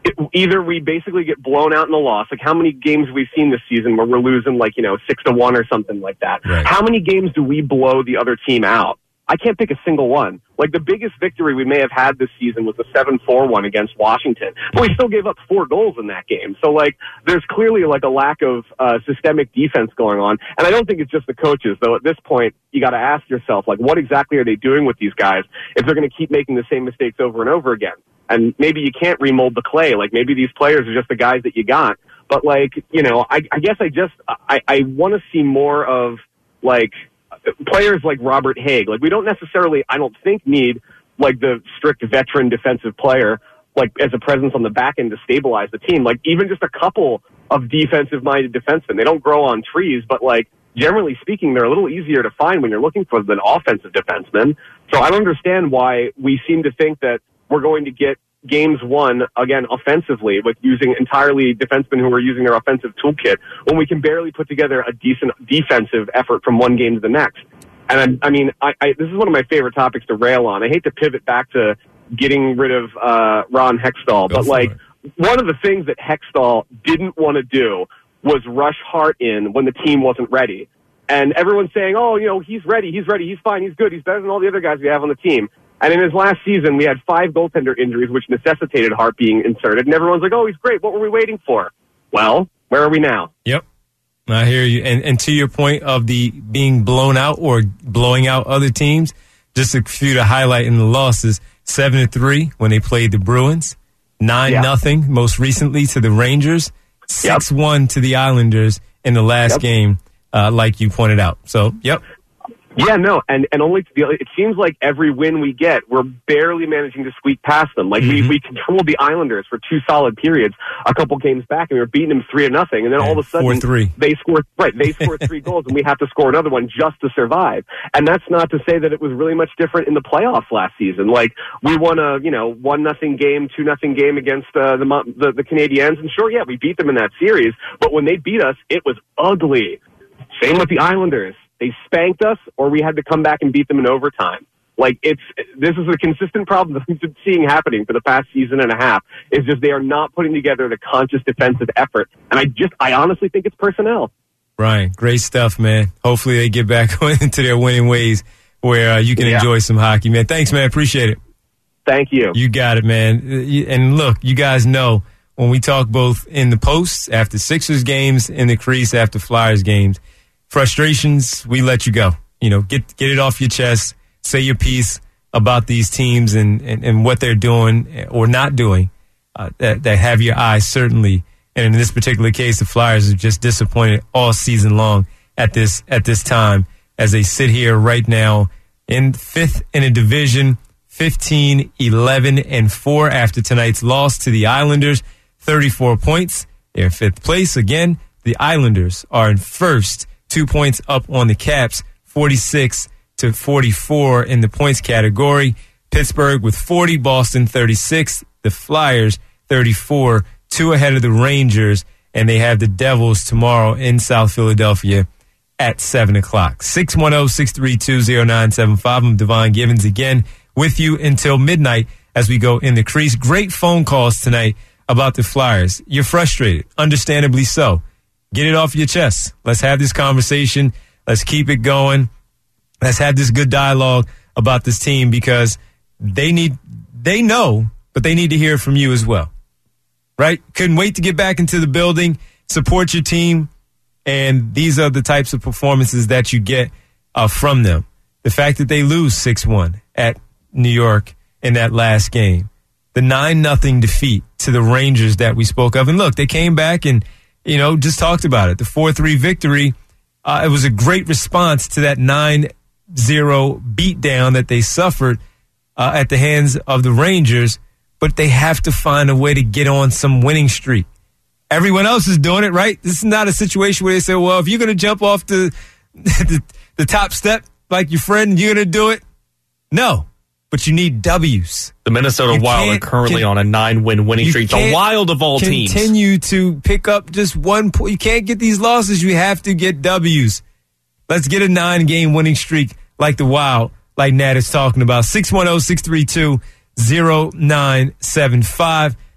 it, either we basically get blown out in a loss. Like how many games we've seen this season where we're losing like, you know, six to one or something like that. Right. How many games do we blow the other team out? I can't pick a single one. Like the biggest victory we may have had this season was the seven four one against Washington. But we still gave up four goals in that game. So like there's clearly like a lack of uh, systemic defense going on. And I don't think it's just the coaches, though. At this point, you got to ask yourself, like, what exactly are they doing with these guys if they're going to keep making the same mistakes over and over again? And maybe you can't remold the clay. Like maybe these players are just the guys that you got. But like, you know, I, I guess I just, I, I want to see more of like, players like Robert Haig. Like we don't necessarily, I don't think, need like the strict veteran defensive player like as a presence on the back end to stabilize the team. Like even just a couple of defensive minded defensemen. They don't grow on trees, but like generally speaking, they're a little easier to find when you're looking for an offensive defenseman. So I don't understand why we seem to think that we're going to get games won, again, offensively, with using entirely defensemen who are using their offensive toolkit, when we can barely put together a decent defensive effort from one game to the next. And I, I mean, I, I, this is one of my favorite topics to rail on. I hate to pivot back to getting rid of uh, Ron Hextall, Go but like it. one of the things that Hextall didn't want to do was rush Hart in when the team wasn't ready. And everyone's saying, oh, you know, he's ready, he's ready, he's fine, he's good, he's better than all the other guys we have on the team. And in his last season, we had five goaltender injuries, which necessitated Hart being inserted. And everyone's like, oh, he's great. What were we waiting for? Well, where are we now? Yep. I hear you. And, and to your point of the being blown out or blowing out other teams, just a few to highlight in the losses, seven to three when they played the Bruins, nine yeah. nothing most recently to the Rangers, six one yep. to the Islanders in the last yep. game, uh, like you pointed out. So, yep. Yeah, no, and, and only it seems like every win we get, we're barely managing to squeak past them. Like mm-hmm. we, we controlled the Islanders for two solid periods a couple games back, and we were beating them three to nothing. And then and all of a sudden, four three. they scored right. They scored three goals, and we have to score another one just to survive. And that's not to say that it was really much different in the playoffs last season. Like we won a you know one nothing game, two nothing game against uh, the, the the Canadiens, and sure, yeah, we beat them in that series. But when they beat us, it was ugly. Same with the Islanders. They spanked us, or we had to come back and beat them in overtime. Like, it's, this is a consistent problem that we've been seeing happening for the past season and a half, is just they are not putting together the conscious defensive effort. And I just, I honestly think it's personnel. Ryan, great stuff, man. Hopefully they get back into their winning ways where uh, you can yeah. enjoy some hockey, man. Thanks, man. Appreciate it. Thank you. You got it, man. And look, you guys know when we talk both in the posts after Sixers games, in the crease after Flyers games, frustrations, we let you go. You know, get get it off your chest. Say your piece about these teams and, and, and what they're doing or not doing uh, that, that have your eyes, certainly. And in this particular case, the Flyers are just disappointed all season long at this at this time as they sit here right now in fifth in a division, fifteen, eleven, and four after tonight's loss to the Islanders, thirty-four points. They're in fifth place. Again, the Islanders are in first. Two points up on the Caps, forty-six to forty-four in the points category. Pittsburgh with forty, Boston thirty-six, the Flyers thirty-four, two ahead of the Rangers, and they have the Devils tomorrow in South Philadelphia at seven o'clock. six one zero, six three two, zero nine seven five. I'm Devon Givens again with you until midnight as we go in the crease. Great phone calls tonight about the Flyers. You're frustrated, understandably so. Get it off your chest. Let's have this conversation. Let's keep it going. Let's have this good dialogue about this team because they need, they know, but they need to hear from you as well. Right? Couldn't wait to get back into the building, support your team, and these are the types of performances that you get uh, from them. The fact that they lose six one at New York in that last game, the nine nothing defeat to the Rangers that we spoke of. And look, they came back and you know, just talked about it. The four three victory, uh, it was a great response to that nine zero beatdown that they suffered uh, at the hands of the Rangers, but they have to find a way to get on some winning streak. Everyone else is doing it, right? This is not a situation where they say, well, if you're going to jump off the, the the top step like your friend, you're going to do it. No. But you need W's. The Minnesota you Wild are currently can, on a nine-win winning streak. The Wild of all continue teams. Continue to pick up just one point. You can't get these losses. You have to get W's. Let's get a nine-game winning streak like the Wild, like Nat is talking about. six one zero, six three two, zero nine seven five.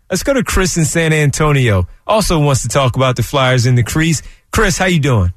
Let's go to Chris in San Antonio. Also wants to talk about the Flyers in the crease. Chris, how you doing?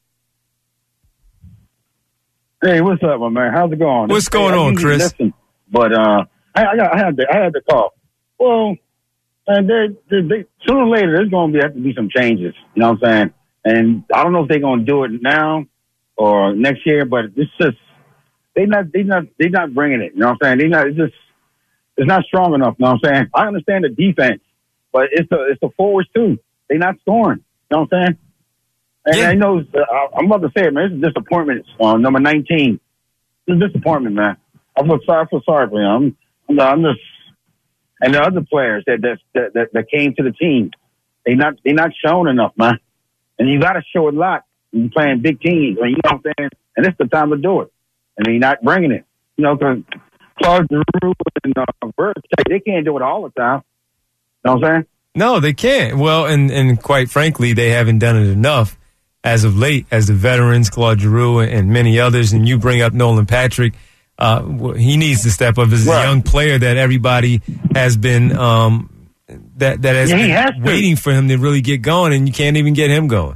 Hey, what's up, my man? How's it going? What's going hey, on, Chris? Listen, but uh, I, I, got, I had to, I had to call. Well, and they, they, they, sooner or later, there's going to have to be some changes. You know what I'm saying? And I don't know if they're going to do it now or next year, but it's just they not they not they not bringing it. You know what I'm saying? They not it's just it's not strong enough. You know what I'm saying? I understand the defense, but it's the it's the forwards too. They not scoring. You know what I'm saying? And yeah. I know uh, I'm about to say it, man. It's a disappointment. Uh, number nineteen. It's a disappointment, man. I feel sorry. I feel sorry for him. I'm, I'm just and the other players that that that, that came to the team, they not they not shown enough, man. And you got to show a lot when you're playing big teams. I mean, you know what I'm saying? And it's the time to do it. And you're not bringing it. You know, because Claude Giroux and uh, Bert, they can't do it all the time. You know what I'm saying? No, they can't. Well, and, and quite frankly, they haven't done it enough as of late, as the veterans, Claude Giroux and many others. And you bring up Nolan Patrick. Uh, he needs to step up as a right. young player that everybody has been um, that that has yeah, been has waiting for him to really get going, and you can't even get him going.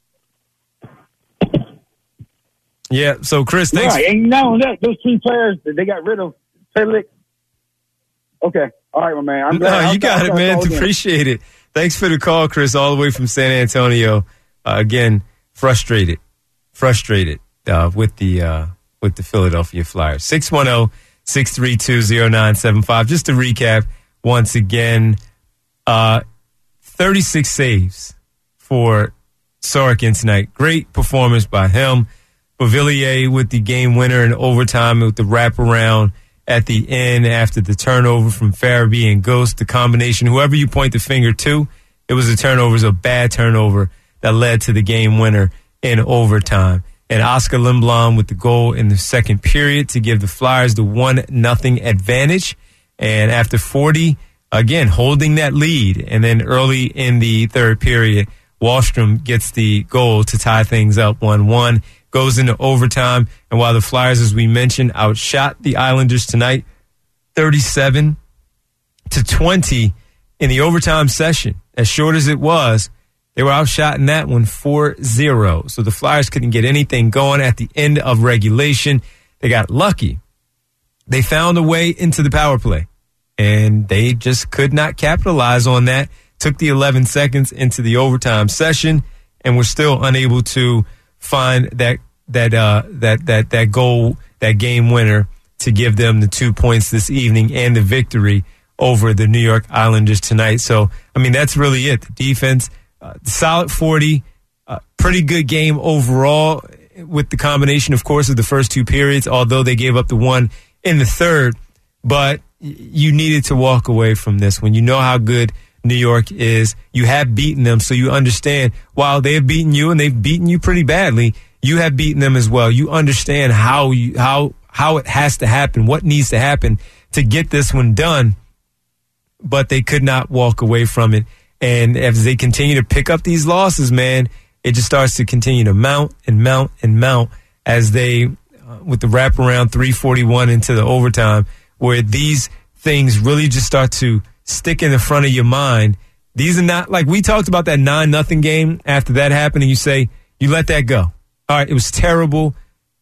Yeah, so Chris, thanks. Right, and now that those three players, they got rid of Fedlick. Okay, all right, my man. I'm glad. No, you got I'll, it, man. I'll Appreciate it. Thanks for the call, Chris, all the way from San Antonio. Uh, again, frustrated, frustrated uh, with the uh, with the Philadelphia Flyers. six one zero, six three two, zero nine seven five. Just to recap once again, uh, thirty-six saves for Sorokin tonight. Great performance by him. Beauvillier with the game winner in overtime with the wraparound at the end after the turnover from Farabee and Ghost. The combination, whoever you point the finger to, it was a turnover, it was a bad turnover that led to the game winner in overtime. And Oscar Lindblom with the goal in the second period to give the Flyers the one nothing advantage. And after forty, again, holding that lead. And then early in the third period, Wahlstrom gets the goal to tie things up one one. Goes into overtime. And while the Flyers, as we mentioned, outshot the Islanders tonight, thirty-seven to twenty in the overtime session, as short as it was, they were outshot in that one four zero. So the Flyers couldn't get anything going at the end of regulation. They got lucky. They found a way into the power play, and they just could not capitalize on that. Took the eleven seconds into the overtime session, and were still unable to find that that uh, that that that goal, that game winner, to give them the two points this evening and the victory over the New York Islanders tonight. So, I mean, that's really it. The defense, uh, solid forty, uh, pretty good game overall with the combination, of course, of the first two periods, although they gave up the one in the third. But you needed to walk away from this when you know how good New York is. You have beaten them, so you understand while they have beaten you, and they've beaten you pretty badly, you have beaten them as well. You understand how you, how how it has to happen, what needs to happen to get this one done. But they could not walk away from it. And as they continue to pick up these losses, man, it just starts to continue to mount and mount and mount as they, uh, with the wraparound three forty-one into the overtime, where these things really just start to stick in the front of your mind. These are not, like we talked about that nine nothing game after that happened, and you say, you let that go. All right, it was terrible.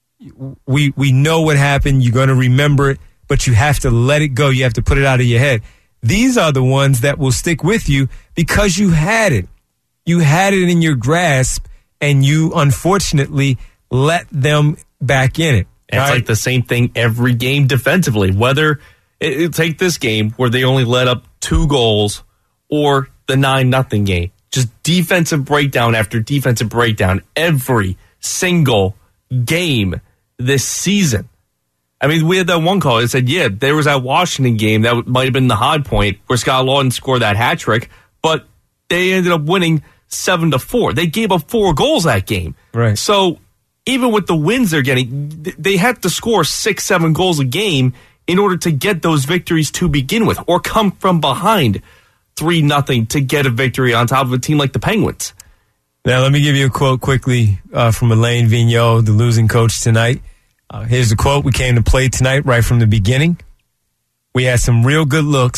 We we know what happened. You're going to remember it, but you have to let it go. You have to put it out of your head. These are the ones that will stick with you because you had it. You had it in your grasp, and you unfortunately let them back in it. It's right? Like the same thing every game defensively, whether it, it, take this game where they only let up two goals or the nine nothing game. Just defensive breakdown after defensive breakdown every single game this season. I mean, we had that one call. It said, yeah, there was that Washington game that might have been the high point where Scott Laughton scored that hat trick, but they ended up winning seven to four. They gave up four goals that game. Right. So even with the wins they're getting, they have to score six, seven goals a game in order to get those victories to begin with, or come from behind three nothing to get a victory on top of a team like the Penguins. Now, let me give you a quote quickly uh, from Alain Vigneault, the losing coach tonight. Uh, here's the quote. We came to play tonight right from the beginning. We had some real good looks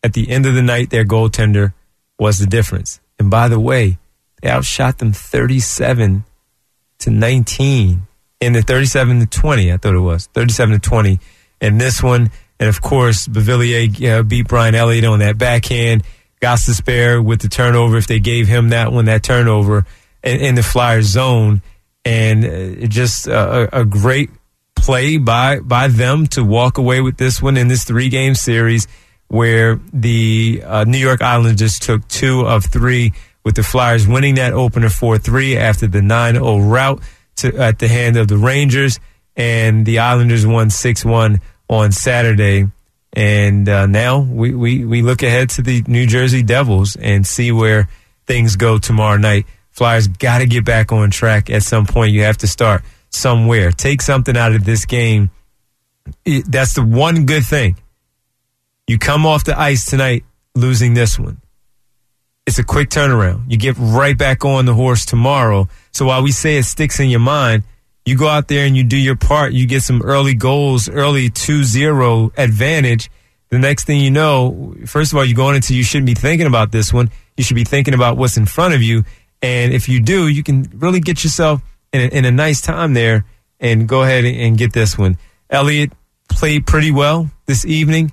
at the end of the night, their goaltender was the difference. And by the way, they outshot them thirty-seven to nineteen in the thirty-seven to twenty. I thought it was thirty-seven to twenty in this one. And of course, Beauvillier uh, beat Brian Elliott on that backhand. Gostisbehere with the turnover, if they gave him that one, that turnover in, in the Flyers zone. And uh, just uh, a, a great play by by them to walk away with this one in this three-game series where the uh, New York Islanders took two of three, with the Flyers winning that opener four three after the nine oh rout to, at the hand of the Rangers. And the Islanders won six one on Saturday. And uh, now we, we, we look ahead to the New Jersey Devils and see where things go tomorrow night. Flyers got to get back on track at some point. You have to start somewhere. Take something out of this game. It, that's the one good thing. You come off the ice tonight losing this one. It's a quick turnaround. You get right back on the horse tomorrow. So while we say it sticks in your mind, you go out there and you do your part. You get some early goals, early two zero advantage. The next thing you know, first of all, you're going into, you shouldn't be thinking about this one. You should be thinking about what's in front of you. And if you do, you can really get yourself in a, in a nice time there and go ahead and get this one. Elliott played pretty well this evening,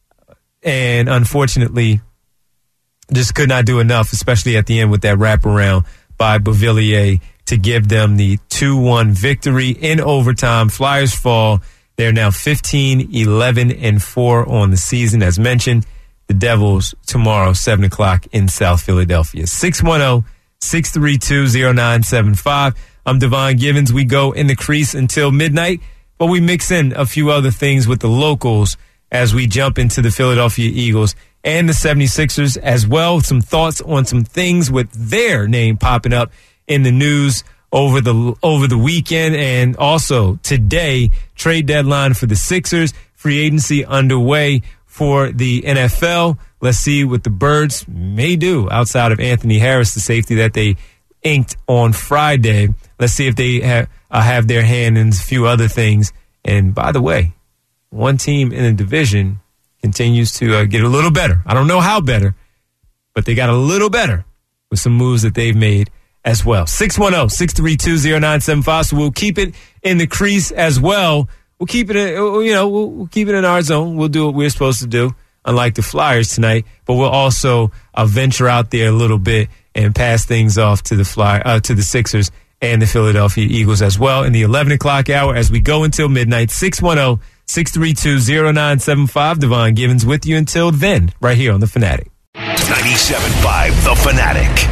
and unfortunately just could not do enough, especially at the end with that wraparound by Beauvillier to give them the two one victory in overtime. Flyers fall. They're now fifteen, eleven, and four on the season. As mentioned, the Devils tomorrow, seven o'clock in South Philadelphia. six one zero, six three two, zero nine seven five. I'm Devon Givens. We go in the crease until midnight, but we mix in a few other things with the locals as we jump into the Philadelphia Eagles and the seventy-sixers as well. Some thoughts on some things with their name popping up in the news over the over the weekend, and also today, trade deadline for the Sixers, free agency underway for the N F L. Let's see what the Birds may do outside of Anthony Harris, the safety that they inked on Friday. Let's see if they have, uh, have their hand in a few other things. And by the way, one team in the division continues to uh, get a little better. I don't know how better, but they got a little better with some moves that they've made as well. six one zero, six three two, zero nine seven five. So we'll keep it in the crease as well. We'll keep it, in, you know, we'll, we'll keep it in our zone. We'll do what we're supposed to do, unlike the Flyers tonight. But we'll also uh, venture out there a little bit and pass things off to the Fly, uh, to the Sixers and the Philadelphia Eagles as well in the eleven o'clock hour as we go until midnight. six one zero, six three two, zero nine seven five. Devon Givens with you until then, right here on The Fanatic. ninety-seven point five The Fanatic.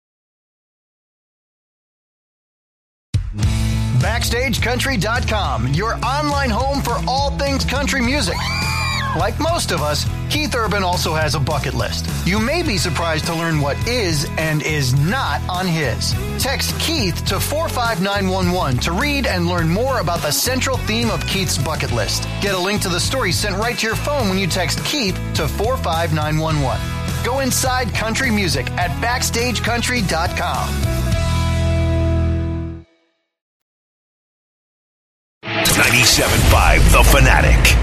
Backstage Country dot com, your online home for all things country music. Like most of us, Keith Urban also has a bucket list. You may be surprised to learn what is and is not on his. Text Keith to four five nine one one to read and learn more about the central theme of Keith's bucket list. Get a link to the story sent right to your phone when you text Keith to four five nine one one. Go inside country music at Backstage Country dot com. ninety-seven point five The Fanatic.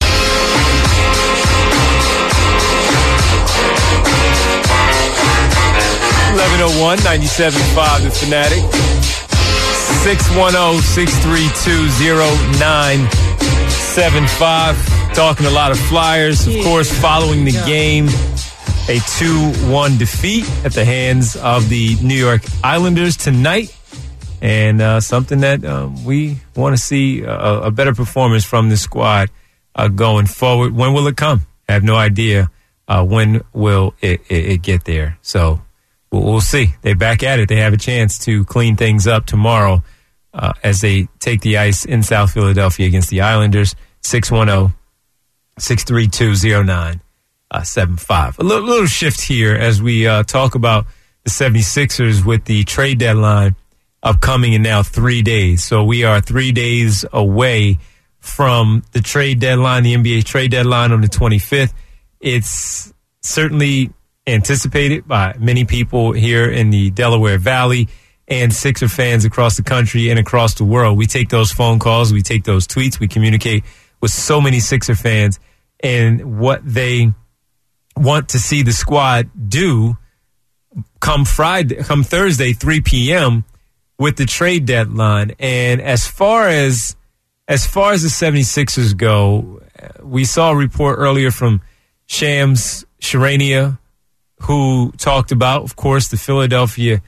eleven oh one, ninety-seven point five The Fanatic. six one zero, six three two, zero nine seven five. Talking a lot of Flyers, of course, following the game. A two one defeat at the hands of the New York Islanders tonight. And uh, something that um, we want to see a, a better performance from the squad uh, going forward. When will it come? I have no idea. Uh, when will it, it, it get there? So we'll, we'll see. They're back at it. They have a chance to clean things up tomorrow uh, as they take the ice in South Philadelphia against the Islanders. six one zero, six three two, zero nine seven five. A little, little shift here as we uh, talk about the seventy-sixers with the trade deadline upcoming in now three days. So we are three days away from the trade deadline, the N B A trade deadline on the twenty-fifth. It's certainly anticipated by many people here in the Delaware Valley and Sixer fans across the country and across the world. We take those phone calls, we take those tweets, we communicate with so many Sixer fans, and what they want to see the squad do come Friday, come Thursday, three p.m. with the trade deadline. And as far as as far as the 76ers go, we saw a report earlier from Shams Charania, who talked about, of course, the Philadelphia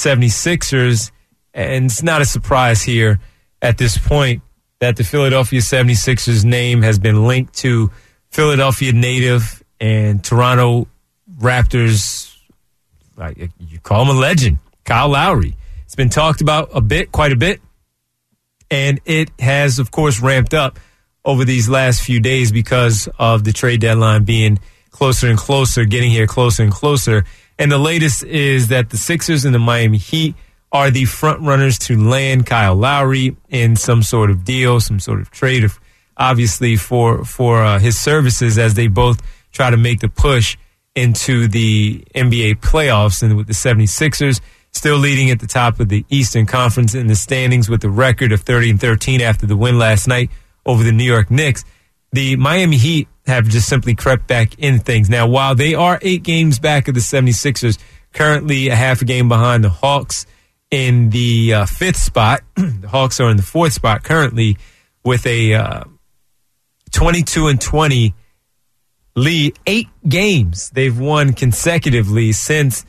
76ers. And it's not a surprise here at this point that the Philadelphia 76ers name has been linked to Philadelphia native and Toronto Raptors, like you call him a legend, Kyle Lowry. It's been talked about a bit, quite a bit, and it has, of course, ramped up over these last few days because of the trade deadline being closer and closer, getting here closer and closer. And the latest is that the Sixers and the Miami Heat are the front runners to land Kyle Lowry in some sort of deal, some sort of trade, of, obviously for for uh, his services as they both try to make the push into the N B A playoffs. And with the 76ers still leading at the top of the Eastern Conference in the standings with a record of thirty and thirteen after the win last night over the New York Knicks, the Miami Heat have just simply crept back in things. Now, while they are eight games back of the 76ers, currently a half a game behind the Hawks in the uh, fifth spot. The Hawks are in the fourth spot currently with a uh, twenty-two and twenty lead. Eight games they've won consecutively since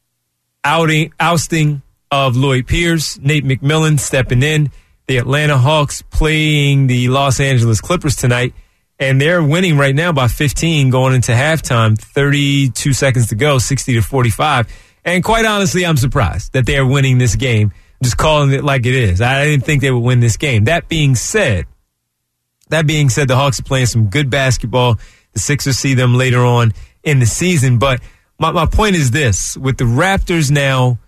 outing, ousting of Lloyd Pierce, Nate McMillan stepping in. The Atlanta Hawks playing the Los Angeles Clippers tonight, and they're winning right now by fifteen going into halftime, thirty-two seconds to go, sixty to forty-five. And quite honestly, I'm surprised that they are winning this game, just calling it like it is. I didn't think they would win this game. That being said, that being said, the Hawks are playing some good basketball. The Sixers see them later on in the season. But my, my point is this. With the Raptors now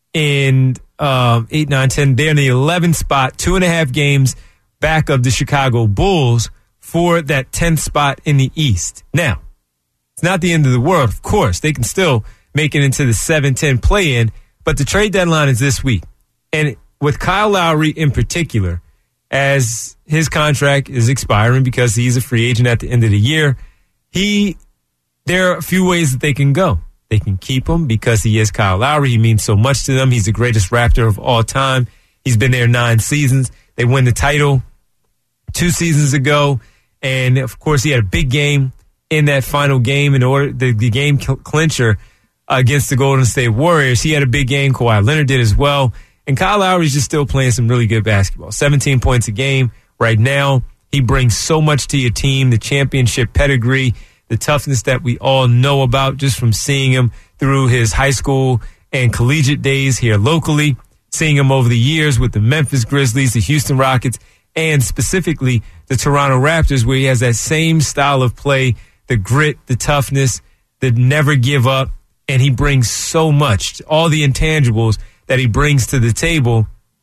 in uh, eight, nine, ten, they're in the eleventh spot, two and a half games back of the Chicago Bulls for that tenth spot in the East. Now, it's not the end of the world, of course. They can still make it into the seven ten play-in, but the trade deadline is this week. And with Kyle Lowry in particular, as his contract is expiring because he's a free agent at the end of the year, he there are a few ways that they can go. They can keep him because he is Kyle Lowry. He means so much to them. He's the greatest Raptor of all time. He's been there nine seasons. They win the title two seasons ago, and of course he had a big game in that final game in order the, the game clincher against the Golden State Warriors. He had a big game. Kawhi Leonard did as well. And Kyle Lowry's just still playing some really good basketball. seventeen points a game right now. He brings so much to your team, the championship pedigree, the toughness that we all know about just from seeing him through his high school and collegiate days here locally, seeing him over the years with the Memphis Grizzlies, the Houston Rockets, and specifically the Toronto Raptors, where he has that same style of play, the grit, the toughness, the never give up. And he brings so much, all the intangibles that he brings to the table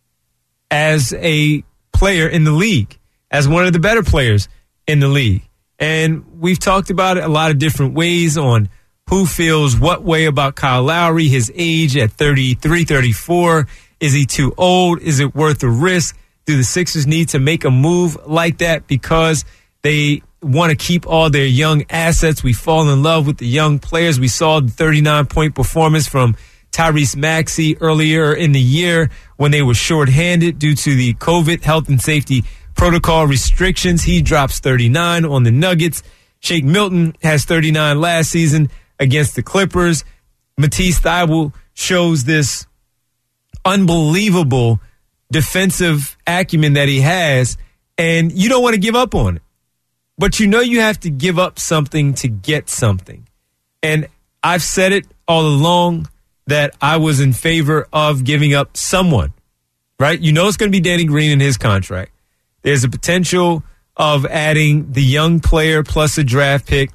as a player in the league, as one of the better players in the league. And we've talked about it a lot of different ways on who feels what way about Kyle Lowry, his age at thirty-three, thirty-four. Is he too old? Is it worth the risk? Do the Sixers need to make a move like that because they want to keep all their young assets? We fall in love with the young players. We saw the thirty-nine point performance from Tyrese Maxey earlier in the year when they were shorthanded due to the COVID health and safety protocol restrictions. He drops thirty-nine on the Nuggets. Shake Milton has thirty-nine last season against the Clippers. Matisse Thybulle shows this unbelievable defensive acumen that he has, and you don't want to give up on it. But you know you have to give up something to get something. And I've said it all along that I was in favor of giving up someone, right? You know it's going to be Danny Green in his contract. There's a potential of adding the young player plus a draft pick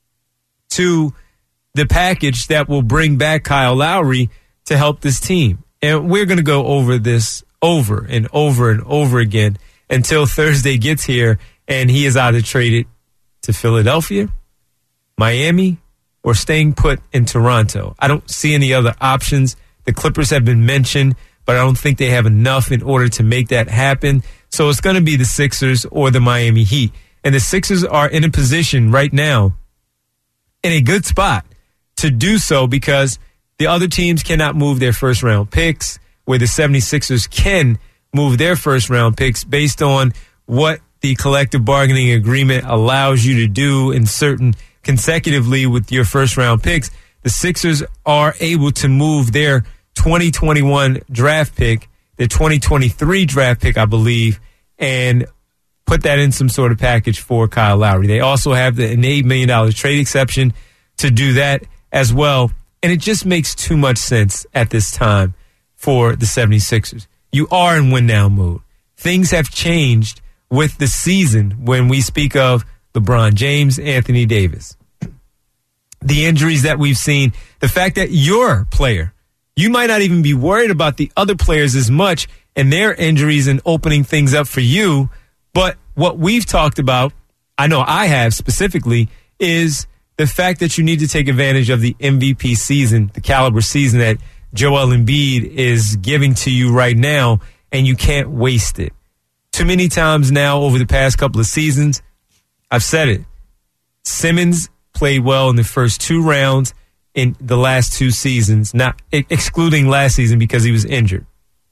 to the package that will bring back Kyle Lowry to help this team. And we're going to go over this over and over and over again until Thursday gets here and he is either traded to Philadelphia, Miami, or staying put in Toronto. I don't see any other options. The Clippers have been mentioned, but I don't think they have enough in order to make that happen. So it's going to be the Sixers or the Miami Heat. And the Sixers are in a position right now in a good spot to do so because the other teams cannot move their first-round picks, where the 76ers can move their first-round picks based on what the collective bargaining agreement allows you to do in certain consecutively with your first-round picks. The Sixers are able to move their twenty twenty-one draft pick, their twenty twenty-three draft pick, I believe, and put that in some sort of package for Kyle Lowry. They also have the, an eight million dollars trade exception to do that as well. And it just makes too much sense at this time for the 76ers. You are in win-now mode. Things have changed with the season when we speak of LeBron James, Anthony Davis. The injuries that we've seen, the fact that your player, you might not even be worried about the other players as much and their injuries and opening things up for you. But what we've talked about, I know I have specifically, is the fact that you need to take advantage of the M V P season, the caliber season that Joel Embiid is giving to you right now, and you can't waste it. Too many times now over the past couple of seasons, I've said it, Simmons played well in the first two rounds in the last two seasons, not excluding last season because he was injured.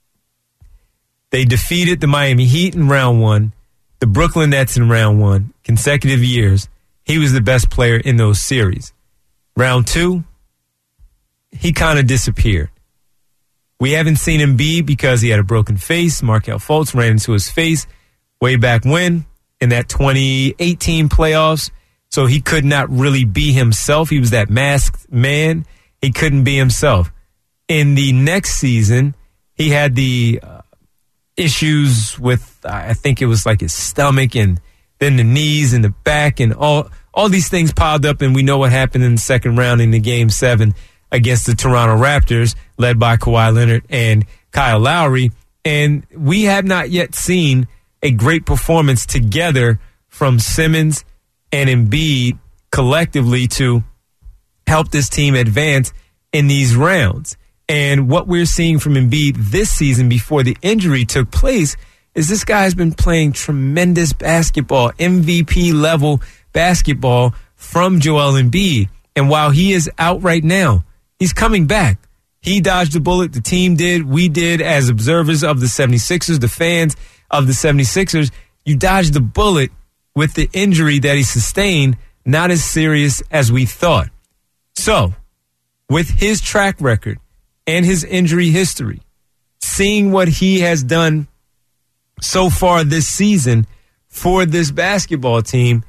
They defeated the Miami Heat in round one, the Brooklyn Nets in round one, consecutive years. He was the best player in those series. Round two, he kind of disappeared. We haven't seen him be because he had a broken face. Markelle Fultz ran into his face way back when in that twenty eighteen playoffs. So he could not really be himself. He was that masked man. He couldn't be himself. In the next season, he had the uh, issues with, I think it was like his stomach and then the knees and the back and all all these things piled up, and we know what happened in the second round in the game seven against the Toronto Raptors, led by Kawhi Leonard and Kyle Lowry. And we have not yet seen a great performance together from Simmons and Embiid collectively to help this team advance in these rounds. And what we're seeing from Embiid this season before the injury took place is this guy has been playing tremendous basketball, M V P level basketball from Joel Embiid. And while he is out right now, he's coming back. He dodged a bullet. The team did. We did as observers of the 76ers, the fans of the 76ers. You dodged the bullet with the injury that he sustained, not as serious as we thought. So, with his track record and his injury history, seeing what he has done so far this season for this basketball team,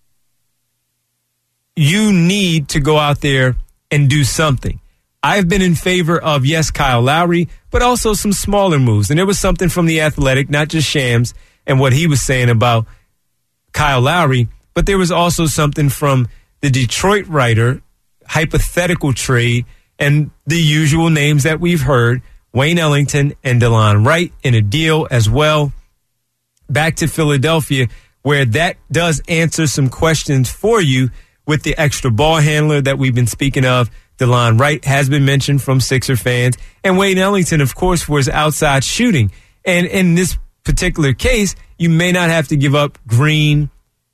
you need to go out there and do something. I've been in favor of, yes, Kyle Lowry, but also some smaller moves. And there was something from The Athletic, not just Shams, and what he was saying about Kyle Lowry, but there was also something from the Detroit writer, hypothetical trade, and the usual names that we've heard, Wayne Ellington and DeLon Wright in a deal as well, back to Philadelphia, where that does answer some questions for you with the extra ball handler that we've been speaking of. DeLon Wright has been mentioned from Sixer fans, and Wayne Ellington, of course, for his outside shooting. And in this particular case, you may not have to give up Green,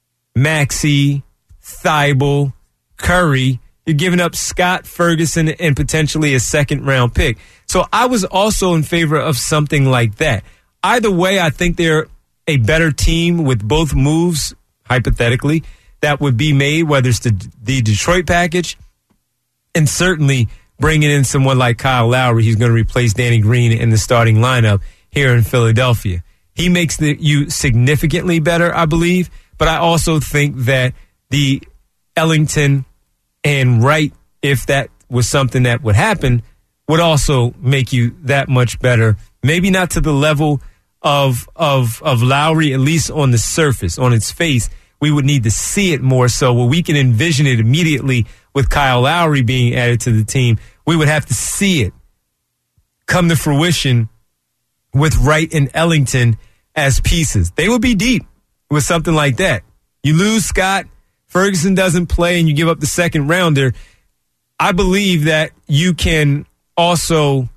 Maxey, Thibault, Curry. You're giving up Scott, Ferguson, and potentially a second-round pick. So I was also in favor of something like that. Either way, I think they're a better team with both moves, hypothetically, that would be made, whether it's the, the Detroit package, and certainly bringing in someone like Kyle Lowry, who's going to replace Danny Green in the starting lineup here in Philadelphia. He makes the, you significantly better, I believe, but I also think that the Ellington and Wright, if that was something that would happen, would also make you that much better. Maybe not to the level of of of Lowry, at least on the surface, on its face. We would need to see it more so where we can envision it immediately with Kyle Lowry being added to the team. We would have to see it come to fruition with Wright and Ellington as pieces. They would be deep with something like that. You lose Scott, Ferguson doesn't play, and you give up the second rounder. I believe that you can also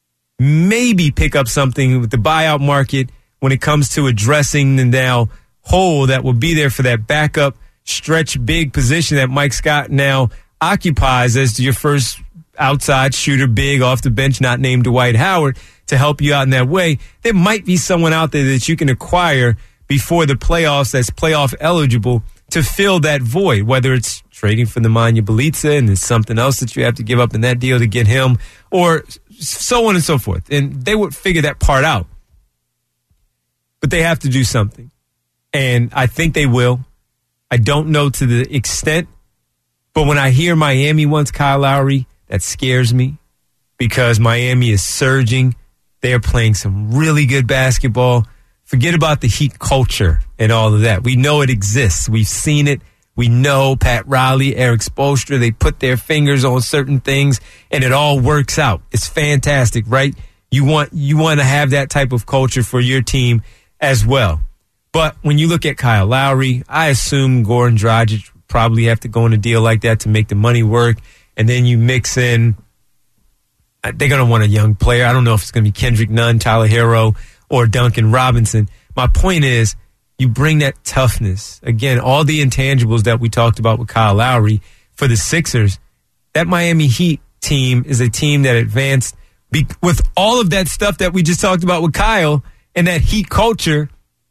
maybe pick up something with the buyout market when it comes to addressing the now hole that will be there for that backup stretch big position that Mike Scott now occupies as your first outside shooter, big off the bench, not named Dwight Howard, to help you out in that way. There might be someone out there that you can acquire before the playoffs that's playoff eligible to fill that void, whether it's trading for Nemanja Bjelica and there's something else that you have to give up in that deal to get him, or so on and so forth. And they would figure that part out. But they have to do something. And I think they will. I don't know to the extent. But when I hear Miami wants Kyle Lowry, that scares me because Miami is surging. They're playing some really good basketball. Forget about the Heat culture and all of that. We know it exists. We've seen it. We know Pat Riley, Eric Spoelstra, they put their fingers on certain things and it all works out. It's fantastic, right? You want you want to have that type of culture for your team as well. But when you look at Kyle Lowry, I assume Goran Dragic would probably have to go in a deal like that to make the money work. And then you mix in, they're going to want a young player. I don't know if it's going to be Kendrick Nunn, Tyler Hero, or Duncan Robinson. My point is, you bring that toughness. Again, all the intangibles that we talked about with Kyle Lowry for the Sixers, that Miami Heat team is a team that advanced be- with all of that stuff that we just talked about with Kyle and that Heat culture.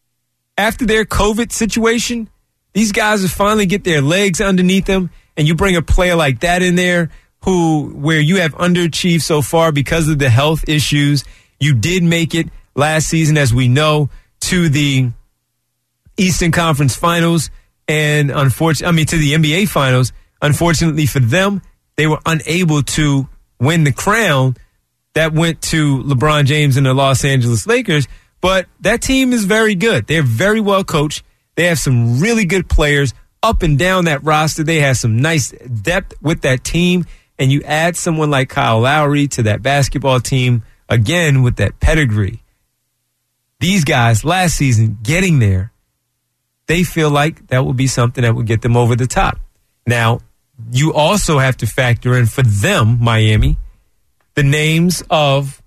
After their COVID situation, these guys will finally get their legs underneath them, and you bring a player like that in there who, where you have underachieved so far because of the health issues. You did make it last season, as we know, to the Eastern Conference Finals and unfortunately, I mean, to the N B A Finals. Unfortunately for them, they were unable to win the crown that went to LeBron James and the Los Angeles Lakers. But that team is very good. They're very well coached. They have some really good players up and down that roster. They have some nice depth with that team. And you add someone like Kyle Lowry to that basketball team, again, with that pedigree. These guys last season getting there, they feel like that would be something that would get them over the top. Now, you also have to factor in for them, Miami, the names of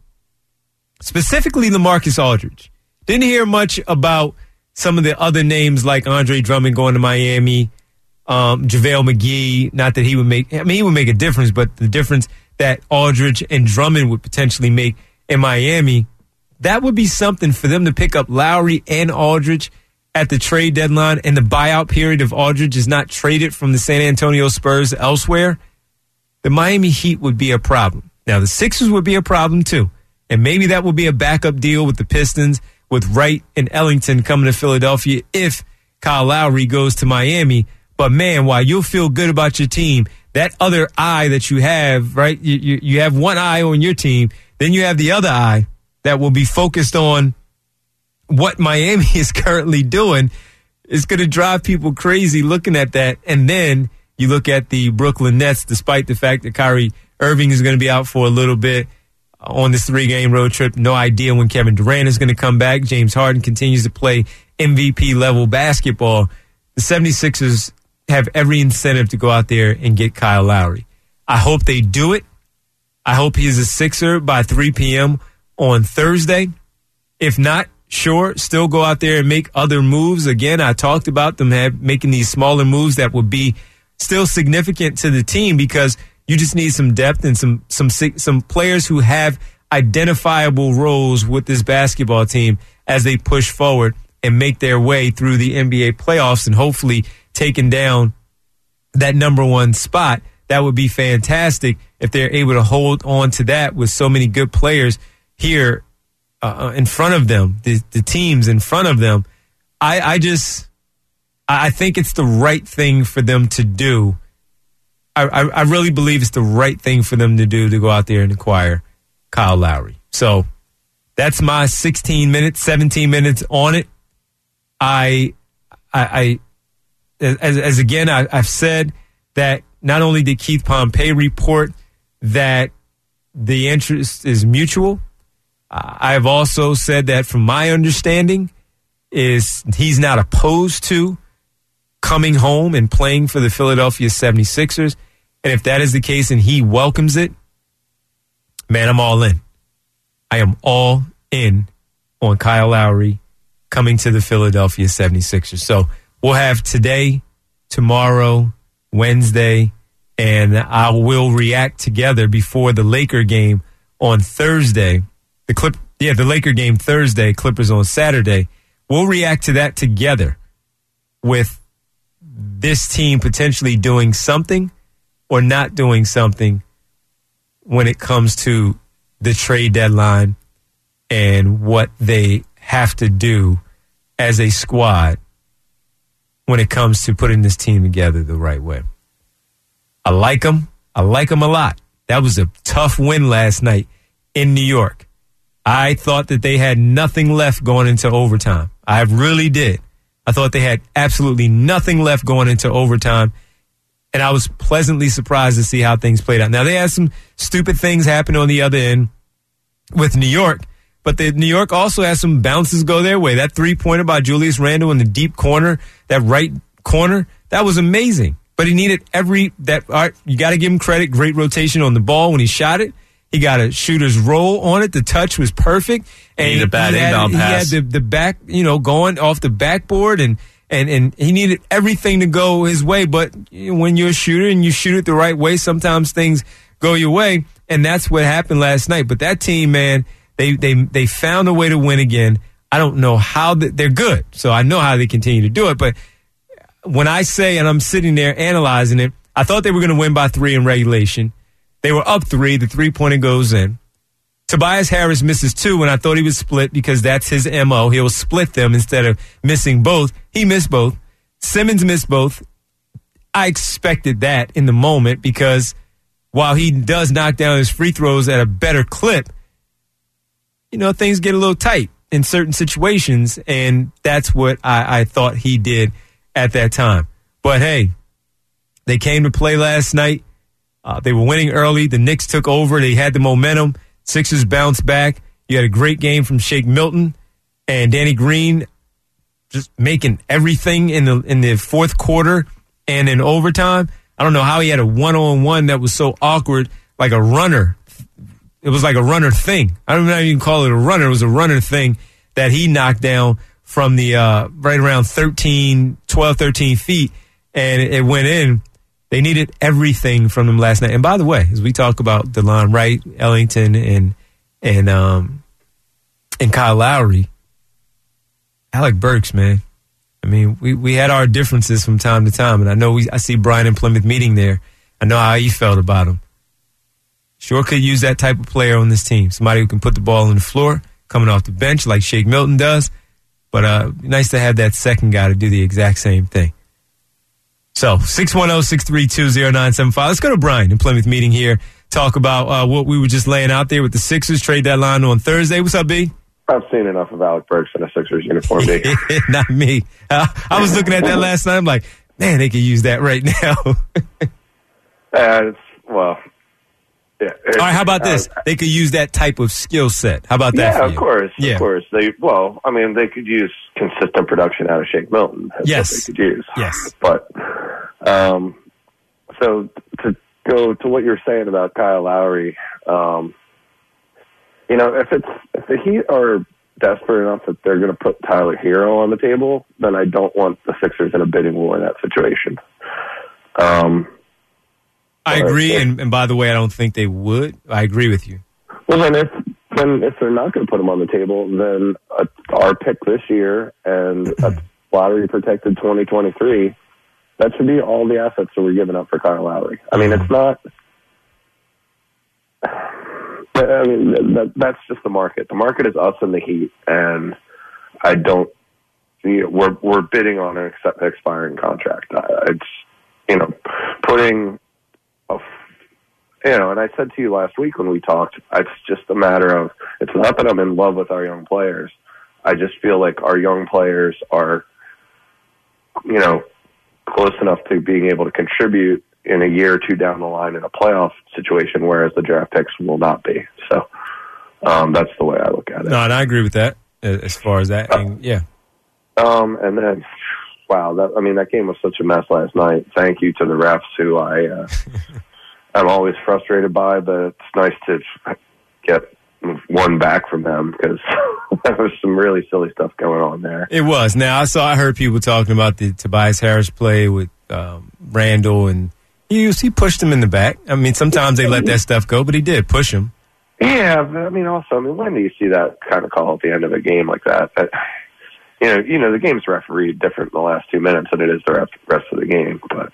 specifically LaMarcus Aldridge. Didn't hear much about some of the other names like Andre Drummond going to Miami, um, JaVale McGee. Not that he would make, I mean, he would make a difference, but the difference that Aldridge and Drummond would potentially make in Miami, that would be something for them to pick up Lowry and Aldridge at the trade deadline, and the buyout period of Aldridge is not traded from the San Antonio Spurs elsewhere. The Miami Heat would be a problem. Now, the Sixers would be a problem too. And maybe that will be a backup deal with the Pistons, with Wright and Ellington coming to Philadelphia if Kyle Lowry goes to Miami. But, man, while you'll feel good about your team, that other eye that you have, right, you, you, you have one eye on your team, then you have the other eye that will be focused on what Miami is currently doing. It's going to drive people crazy looking at that. And then you look at the Brooklyn Nets, despite the fact that Kyrie Irving is going to be out for a little bit on this three-game road trip. No idea when Kevin Durant is going to come back. James Harden continues to play M V P-level basketball. The 76ers have every incentive to go out there and get Kyle Lowry. I hope they do it. I hope he is a Sixer by three p.m. on Thursday. If not, sure, still go out there and make other moves. Again, I talked about them have, making these smaller moves that would be still significant to the team because you just need some depth and some some some players who have identifiable roles with this basketball team as they push forward and make their way through the N B A playoffs and hopefully taking down that number one spot. That would be fantastic if they're able to hold on to that with so many good players here uh, in front of them, the, the teams in front of them. I, I just, I think it's the right thing for them to do. I, I, I really believe it's the right thing for them to do to go out there and acquire Kyle Lowry. So that's my sixteen minutes, seventeen minutes on it. I, I, I as, as again, I, I've said that not only did Keith Pompey report that the interest is mutual, I've also said that from my understanding is he's not opposed to coming home and playing for the Philadelphia seventy-sixers. And if that is the case and he welcomes it, man, I'm all in. I am all in on Kyle Lowry coming to the Philadelphia seventy-sixers. So we'll have today tomorrow, Wednesday, and I will react together before the Laker game on Thursday. The Clip, yeah, the Laker game Thursday, Clippers on Saturday. We'll react to that together with this team potentially doing something or not doing something when it comes to the trade deadline and what they have to do as a squad when it comes to putting this team together the right way. I like them. I like them a lot. That was a tough win last night in New York. I thought that they had nothing left going into overtime. I really did. I thought they had absolutely nothing left going into overtime, and I was pleasantly surprised to see how things played out. Now, they had some stupid things happen on the other end with New York, but the New York also has some bounces go their way. That three-pointer by Julius Randle in the deep corner, that right corner, that was amazing. But he needed every that. All right, you got to give him credit. Great rotation on the ball when he shot it. He got a shooter's roll on it. The touch was perfect. And he, he, a bad he, had, inbound he pass. had the, the back, you know, going off the backboard, and, and, and he needed everything to go his way. But when you're a shooter and you shoot it the right way, sometimes things go your way, and that's what happened last night. But that team, man, they they they found a way to win again. I don't know how the, they're good, so I know how they continue to do it. But when I say, and I'm sitting there analyzing it, I thought they were going to win by three in regulation. They were up three. The three-pointer goes in. Tobias Harris misses two, and I thought he was split because that's his M O. He'll split them instead of missing both. He missed both. Simmons missed both. I expected that in the moment because while he does knock down his free throws at a better clip, you know, things get a little tight in certain situations, and that's what I, I thought he did at that time. But, hey, they came to play last night. Uh, they were winning early. The Knicks took over. They had the momentum. Sixers bounced back. You had a great game from Shake Milton and Danny Green, just making everything in the in the fourth quarter and in overtime. I don't know how he had a one-on-one that was so awkward, like a runner. It was like a runner thing. I don't even call it a runner. It was a runner thing that he knocked down from the uh, right around thirteen, twelve, thirteen feet, and it, it went in. They needed everything from them last night. And by the way, as we talk about DeLon Wright, Ellington, and and um and Kyle Lowry, Alec Burks, man. I mean, we, we had our differences from time to time, and I know we I see Brian in Plymouth meeting there. I know how he felt about him. Sure could use that type of player on this team. Somebody who can put the ball on the floor, coming off the bench like Shake Milton does. But uh, nice to have that second guy to do the exact same thing. So, six one zero, six three two, zero nine seven five. Let's go to Brian in Plymouth meeting here. Talk about uh, what we were just laying out there with the Sixers trade deadline on Thursday. What's up, B? I've seen enough of Alec Burks in a Sixers uniform, B. Not me. Uh, I was looking at that last night. I'm like, man, they could use that right now. uh, it's, well, yeah. All right, how about this? Uh, they could use that type of skill set. How about that? Yeah, for of you? course. Yeah. Of course. They well, I mean, they could use consistent production out of Shake Milton. That's yes. what they could use. Yes. But um, so to go to what you're saying about Kyle Lowry, um, you know, if it's if the Heat are desperate enough that they're going to put Tyler Hero on the table, then I don't want the Sixers in a bidding war in that situation. Um. I agree, and, and by the way, I don't think they would. I agree with you. Well, then if then if they're not going to put him on the table, then uh, our pick this year and a lottery protected twenty twenty-three, that should be all the assets that we're giving up for Kyle Lowry. I mean, it's not. I mean, that, that's just the market. The market is us and the Heat, and I don't see it. We're we're bidding on an expiring contract. It's you know putting. Of, you know, and I said to you last week when we talked, it's just a matter of, it's not that I'm in love with our young players. I just feel like our young players are, you know, close enough to being able to contribute in a year or two down the line in a playoff situation, whereas the draft picks will not be. So um, that's the way I look at it. No, and I agree with that as far as that. Uh, and, yeah. Um, and then, wow, that I mean, that game was such a mess last night. Thank you to the refs, who I uh, I'm always frustrated by, but it's nice to get one back from them because there was some really silly stuff going on there. It was. Now I saw, I heard people talking about the Tobias Harris play with um, Randall, and he was, he pushed him in the back. I mean, sometimes they let that stuff go, but he did push him. Yeah, but I mean, also, I mean, when do you see that kind of call at the end of a game like that? That you know, you know, the game's refereed different in the last two minutes than it is the rest, rest of the game. But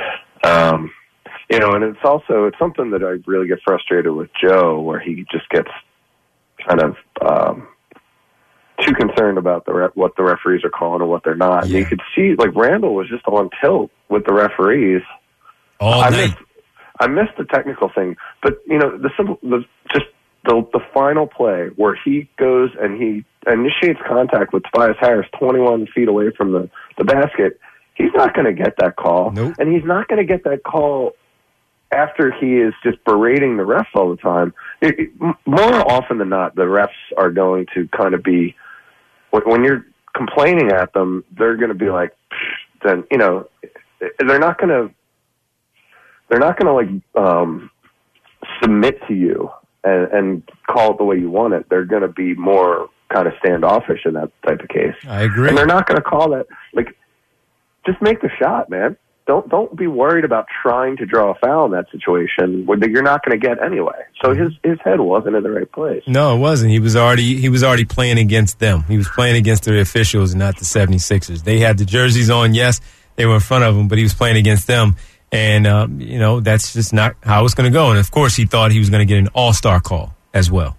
um, you know, and it's also it's something that I really get frustrated with Joe, where he just gets kind of um, too concerned about the re- what the referees are calling and what they're not. Yeah. And you could see, like, Randall was just on tilt with the referees all I night. Missed, I missed the technical thing, but you know, the simple, the, just the the final play where he goes and he initiates contact with Tobias Harris twenty-one feet away from the, the basket. He's not going to get that call, nope. and he's not going to get that call after he is just berating the refs all the time. It, it, more often than not, the refs are going to kind of be, when you're complaining at them, they're going to be like, then, you know, they're not going to, they're not going to like um, submit to you and, and call it the way you want it. They're going to be more kind of standoffish in that type of case. I agree. And they're not going to call that, like, just make the shot, man. Don't don't be worried about trying to draw a foul in that situation that you're not going to get anyway. So his his head wasn't in the right place. No, it wasn't. He was already he was already playing against them. He was playing against the officials, not the seventy-sixers. They had the jerseys on. Yes, they were in front of him, but he was playing against them. And um, you know, that's just not how it's going to go. And of course, he thought he was going to get an all-star call as well.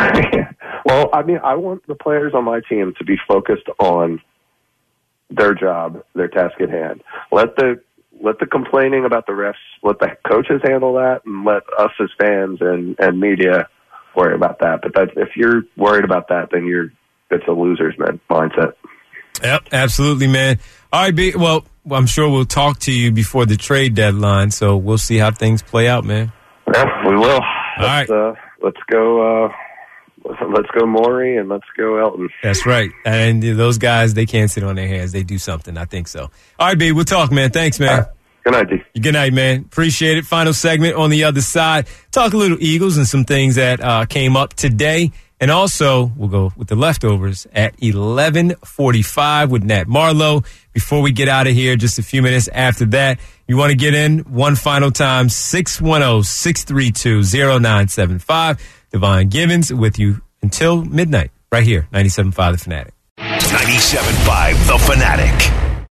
Well, I mean, I want the players on my team to be focused on their job, their task at hand. Let the Let the complaining about the refs, let the coaches handle that, and let us as fans and, and media worry about that. But that, if you're worried about that, then you're it's a loser's man mindset. Yep, absolutely, man. All right, B, well, I'm sure we'll talk to you before the trade deadline, so we'll see how things play out, man. Yeah, we will. All let's, right. Uh, let's go. Uh, let's go, Morey, and let's go, Elton. That's right. And those guys, they can't sit on their hands. They do something. I think so. All right, B, we'll talk, man. Thanks, man. Right. Good night, D. Good night, man. Appreciate it. Final segment on the other side. Talk a little Eagles and some things that uh, came up today. And also, we'll go with the leftovers at eleven forty-five with Nat Marlowe. Before we get out of here, just a few minutes after that, you want to get in one final time, six one zero, six three two, zero nine seven five. Devon Givens with you until midnight, right here, ninety-seven point five The Fanatic. ninety-seven point five The Fanatic.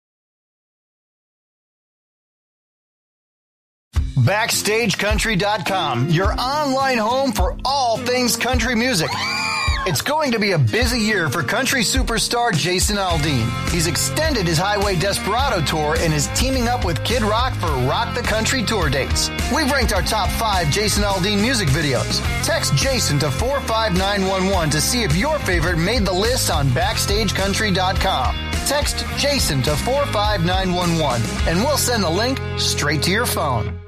Backstage Country dot com, your online home for all things country music. It's going to be a busy year for country superstar Jason Aldean. He's extended his Highway Desperado tour and is teaming up with Kid Rock for Rock the Country tour dates. We've ranked our top five Jason Aldean music videos. Text Jason to four five nine one one to see if your favorite made the list on Backstage Country dot com. Text Jason to four five nine one one and we'll send the link straight to your phone.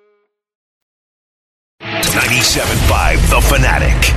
ninety-seven point five The Fanatic.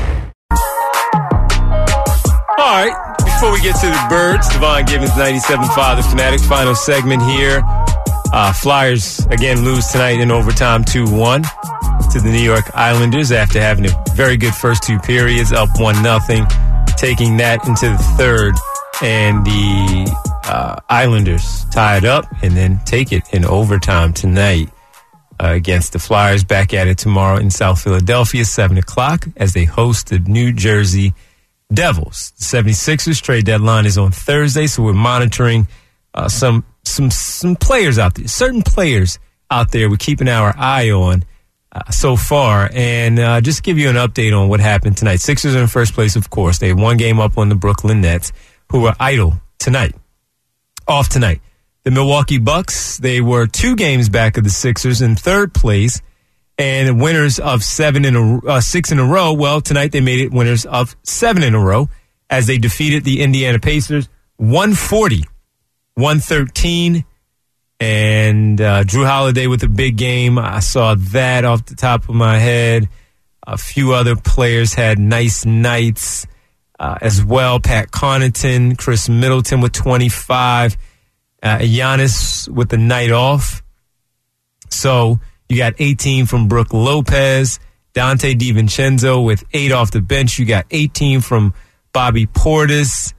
All right, before we get to the birds, Devon Givens, ninety-seven point five The Fanatic. Final segment here. Uh, Flyers, again, lose tonight in overtime two one to the New York Islanders after having a very good first two periods, up one nothing, taking that into the third. And the uh, Islanders tie it up and then take it in overtime tonight uh, against the Flyers. Back at it tomorrow in South Philadelphia, seven o'clock, as they host the New Jersey Devils. The seventy-sixers trade deadline is on Thursday, so we're monitoring uh, some some some players out there, certain players out there we're keeping our eye on uh, so far. And uh, just give you an update on what happened tonight. Sixers are in first place, of course. They have one game up on the Brooklyn Nets, who are idle tonight, off tonight. The Milwaukee Bucks, they were two games back of the Sixers in third place, and winners of seven in a uh, six in a row. Well, tonight they made it winners of seven in a row as they defeated the Indiana Pacers one forty, one thirteen. And uh, Drew Holiday with a big game. I saw that off the top of my head. A few other players had nice nights uh, as well. Pat Connaughton, Chris Middleton with twenty-five. Uh, Giannis with the night off. So you got eighteen from Brook Lopez, Dante DiVincenzo with eight off the bench. You got eighteen from Bobby Portis,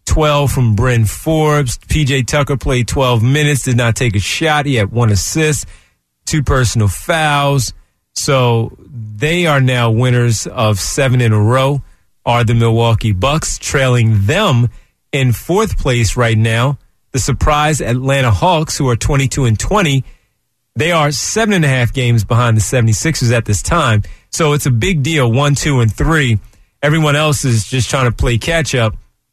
twelve from Bryn Forbes. P J Tucker played twelve minutes, did not take a shot. He had one assist, two personal fouls. So they are now winners of seven in a row, are the Milwaukee Bucks, trailing them in fourth place right now. The surprise Atlanta Hawks, who are twenty-two and twenty, they are seven and a half games behind the seventy-sixers at this time. So it's a big deal, one, two, and three. Everyone else is just trying to play catch up.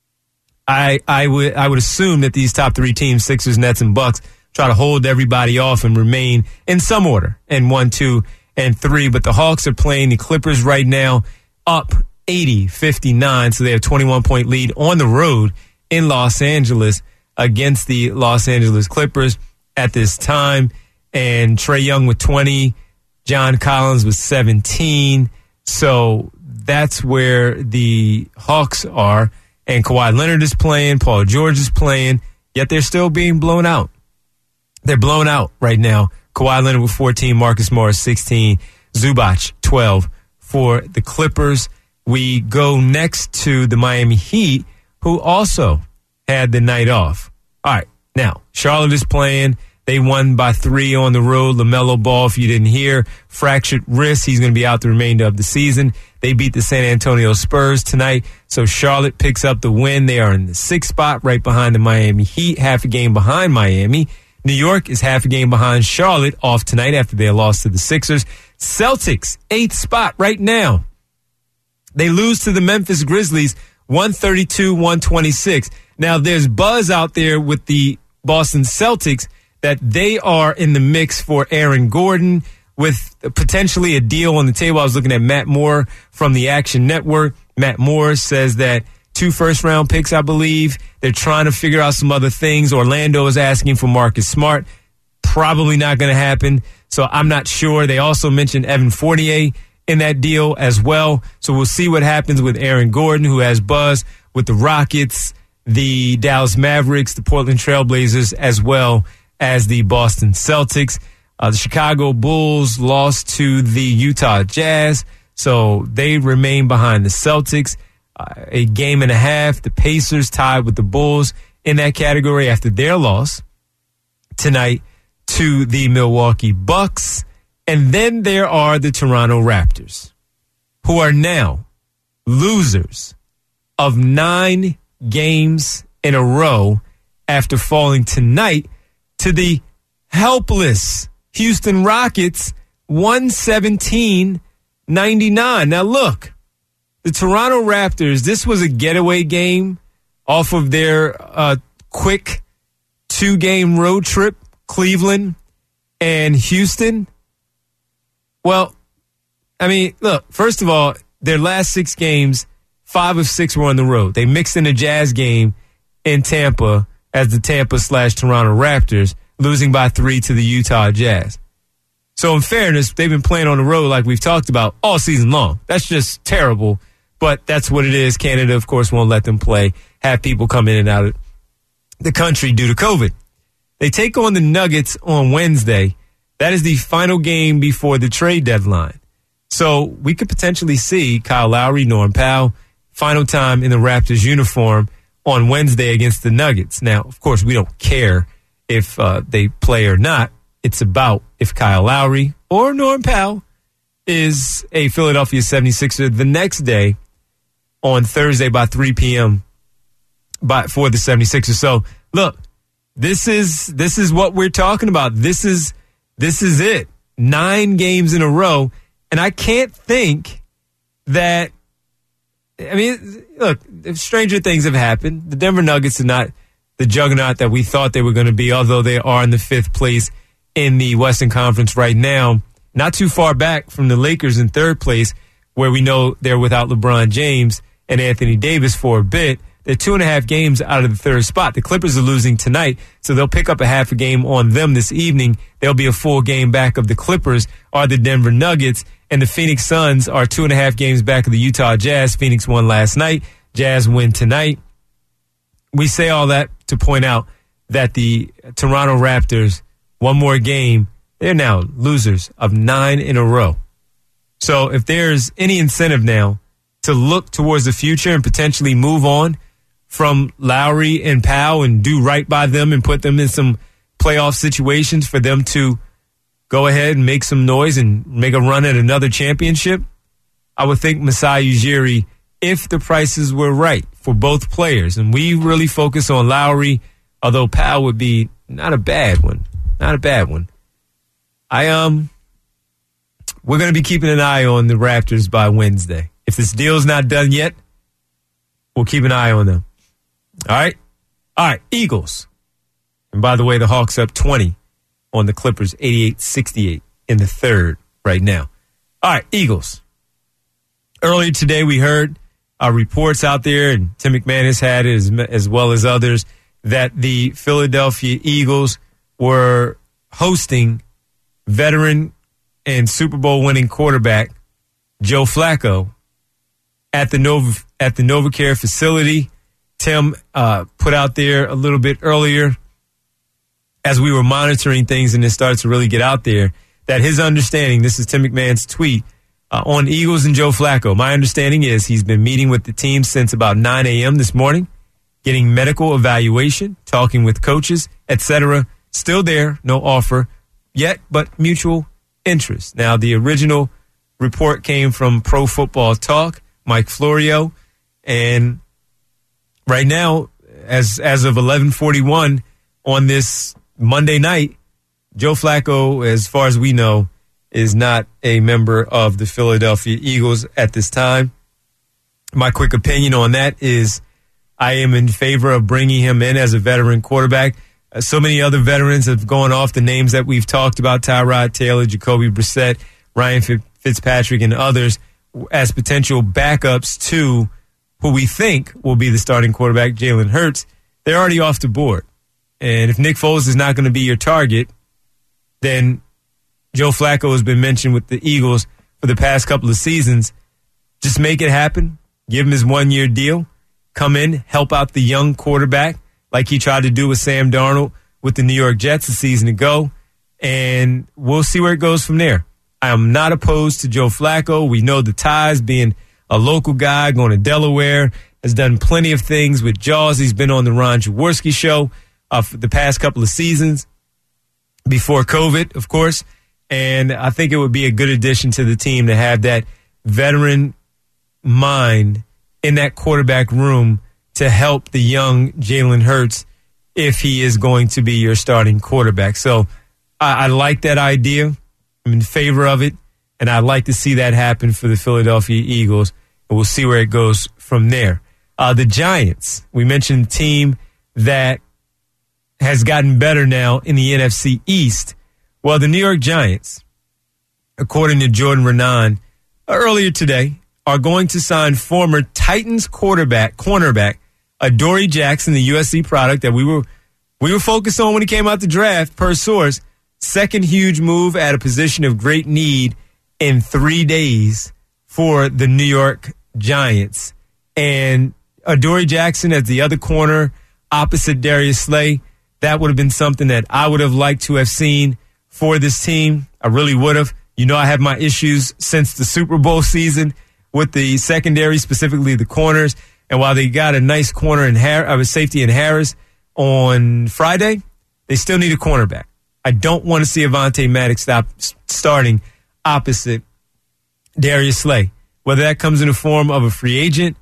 I I would I would assume that these top three teams, Sixers, Nets, and Bucks, try to hold everybody off and remain in some order in one, two, and three. But the Hawks are playing the Clippers right now, up eighty fifty-nine. So they have a twenty-one point lead on the road in Los Angeles against the Los Angeles Clippers at this time. And Trae Young with twenty, John Collins with seventeen. So that's where the Hawks are. And Kawhi Leonard is playing, Paul George is playing, yet they're still being blown out. They're blown out right now. Kawhi Leonard with fourteen, Marcus Morris sixteen, Zubac twelve for the Clippers. We go next to the Miami Heat, who also had the night off. All right, now, Charlotte is playing. They won by three on the road. LaMelo Ball, if you didn't hear, fractured wrist. He's going to be out the remainder of the season. They beat the San Antonio Spurs tonight, so Charlotte picks up the win. They are in the sixth spot, right behind the Miami Heat, half a game behind Miami. New York is half a game behind Charlotte, off tonight after their loss to the Sixers. Celtics, eighth spot right now. They lose to the Memphis Grizzlies, one thirty-two one twenty-six. Now, there's buzz out there with the Boston Celtics that they are in the mix for Aaron Gordon with potentially a deal on the table. I was looking at Matt Moore from the Action Network. Matt Moore says that two first-round picks, I believe. They're trying to figure out some other things. Orlando is asking for Marcus Smart. Probably not going to happen, so I'm not sure. They also mentioned Evan Fournier in that deal as well. So we'll see what happens with Aaron Gordon, who has buzz with the Rockets, the Dallas Mavericks, the Portland Trailblazers, as well as the Boston Celtics. Uh, the Chicago Bulls lost to the Utah Jazz, so they remain behind the Celtics. Uh, a game and a half. The Pacers tied with the Bulls in that category after their loss tonight to the Milwaukee Bucks. And then there are the Toronto Raptors, who are now losers of nine games in a row after falling tonight to the helpless Houston Rockets, one seventeen ninety-nine. Now, look, the Toronto Raptors, this was a getaway game off of their uh, quick two-game road trip, Cleveland and Houston. Well, I mean, look, first of all, their last six games, five of six were on the road. They mixed in a Jazz game in Tampa as the Tampa slash Toronto Raptors, losing by three to the Utah Jazz. So in fairness, they've been playing on the road like we've talked about all season long. That's just terrible, but that's what it is. Canada, of course, won't let them play, have people come in and out of the country due to COVID. They take on the Nuggets on Wednesday. That is the final game before the trade deadline. So we could potentially see Kyle Lowry, Norm Powell, final time in the Raptors uniform on Wednesday against the Nuggets. Now, of course, we don't care if uh, they play or not. It's about if Kyle Lowry or Norm Powell is a Philadelphia seventy-sixer the next day on Thursday by three p.m. by for the seventy-sixers. So, look, this is this is what we're talking about. This is this is it. Nine games in a row. And I can't think that, I mean, look, stranger things have happened. The Denver Nuggets are not the juggernaut that we thought they were going to be, although they are in the fifth place in the Western Conference right now. Not too far back from the Lakers in third place, where we know they're without LeBron James and Anthony Davis for a bit. They're two and a half games out of the third spot. The Clippers are losing tonight, so they'll pick up a half a game on them this evening. They'll be a full game back of the Clippers are the Denver Nuggets, and the Phoenix Suns are two and a half games back of the Utah Jazz. Phoenix won last night. Jazz win tonight. We say all that to point out that the Toronto Raptors, one more game, they're now losers of nine in a row. So if there's any incentive now to look towards the future and potentially move on from Lowry and Powell and do right by them and put them in some playoff situations for them to go ahead and make some noise and make a run at another championship, I would think Masai Ujiri, if the prices were right for both players. And we really focus on Lowry, although Powell would be not a bad one. Not a bad one. I um, we're going to be keeping an eye on the Raptors by Wednesday. If this deal's not done yet, we'll keep an eye on them. All right? All right, Eagles. And by the way, the Hawks up twenty on the Clippers, eighty-eight sixty-eight in the third right now. All right, Eagles. Earlier today, we heard uh, reports out there, and Tim McMahon has had it as, as well as others, that the Philadelphia Eagles were hosting veteran and Super Bowl winning quarterback Joe Flacco at the Nova at the NovaCare facility. Tim uh, put out there a little bit earlier as we were monitoring things and it started to really get out there that his understanding, this is Tim McMahon's tweet, uh, on Eagles and Joe Flacco. My understanding is he's been meeting with the team since about nine a.m. this morning, getting medical evaluation, talking with coaches, et cetera. Still there, no offer yet, but mutual interest. Now, the original report came from Pro Football Talk, Mike Florio, and right now, as as of eleven forty-one on this Monday night, Joe Flacco, as far as we know, is not a member of the Philadelphia Eagles at this time. My quick opinion on that is I am in favor of bringing him in as a veteran quarterback. Uh, so many other veterans have gone off the names that we've talked about, Tyrod Taylor, Jacoby Brissett, Ryan Fitzpatrick, and others as potential backups to who we think will be the starting quarterback, Jalen Hurts. They're already off the board. And if Nick Foles is not going to be your target, then Joe Flacco has been mentioned with the Eagles for the past couple of seasons. Just make it happen. Give him his one-year deal. Come in, help out the young quarterback like he tried to do with Sam Darnold with the New York Jets a season ago. And we'll see where it goes from there. I am not opposed to Joe Flacco. We know the ties, being a local guy, going to Delaware, has done plenty of things with Jaws. He's been on the Ron Jaworski show uh, for the past couple of seasons before COVID, of course. And I think it would be a good addition to the team to have that veteran mind in that quarterback room to help the young Jalen Hurts if he is going to be your starting quarterback. So I, I like that idea. I'm in favor of it, and I'd like to see that happen for the Philadelphia Eagles, and we'll see where it goes from there. Uh, the Giants, we mentioned a team that has gotten better now in the N F C East. Well, the New York Giants, according to Jordan Renan, earlier today, are going to sign former Titans quarterback, cornerback, Adoree Jackson, the U S C product that we were we were focused on when he came out the draft, per source. Second huge move at a position of great need in three days for the New York Giants. And Adoree Jackson as the other corner opposite Darius Slay, that would have been something that I would have liked to have seen for this team. I really would have. You know, I have my issues since the Super Bowl season with the secondary, specifically the corners. And while they got a nice corner in Har- uh, safety in Harris on Friday, they still need a cornerback. I don't want to see Avonte Maddox stop starting opposite Darius Slay. Whether that comes in the form of a free agent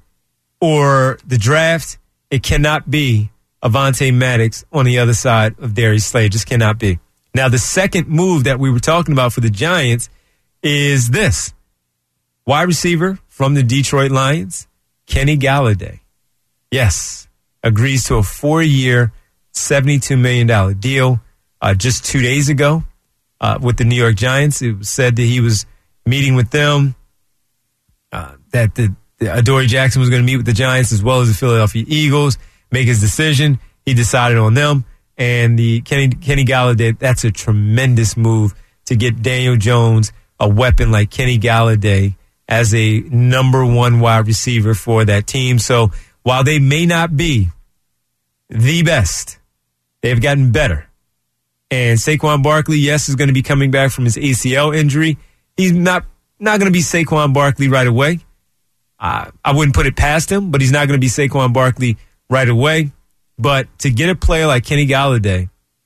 or the draft, it cannot be Avonte Maddox on the other side of Darius Slay. It just cannot be. Now, the second move that we were talking about for the Giants is this. Wide receiver from the Detroit Lions, Kenny Galladay. Yes, agrees to a four-year, seventy-two million dollars deal. Uh, just two days ago uh, with the New York Giants, it was said that he was meeting with them, uh, that the, the Adoree Jackson was going to meet with the Giants as well as the Philadelphia Eagles, make his decision. He decided on them. And the Kenny, Kenny Galladay, that's a tremendous move to get Daniel Jones, a weapon like Kenny Galladay, as a number one wide receiver for that team. So while they may not be the best, they've gotten better. And Saquon Barkley, yes, is going to be coming back from his A C L injury. He's not not going to be Saquon Barkley right away. Uh, I wouldn't put it past him, but he's not going to be Saquon Barkley right away. But to get a player like Kenny Golladay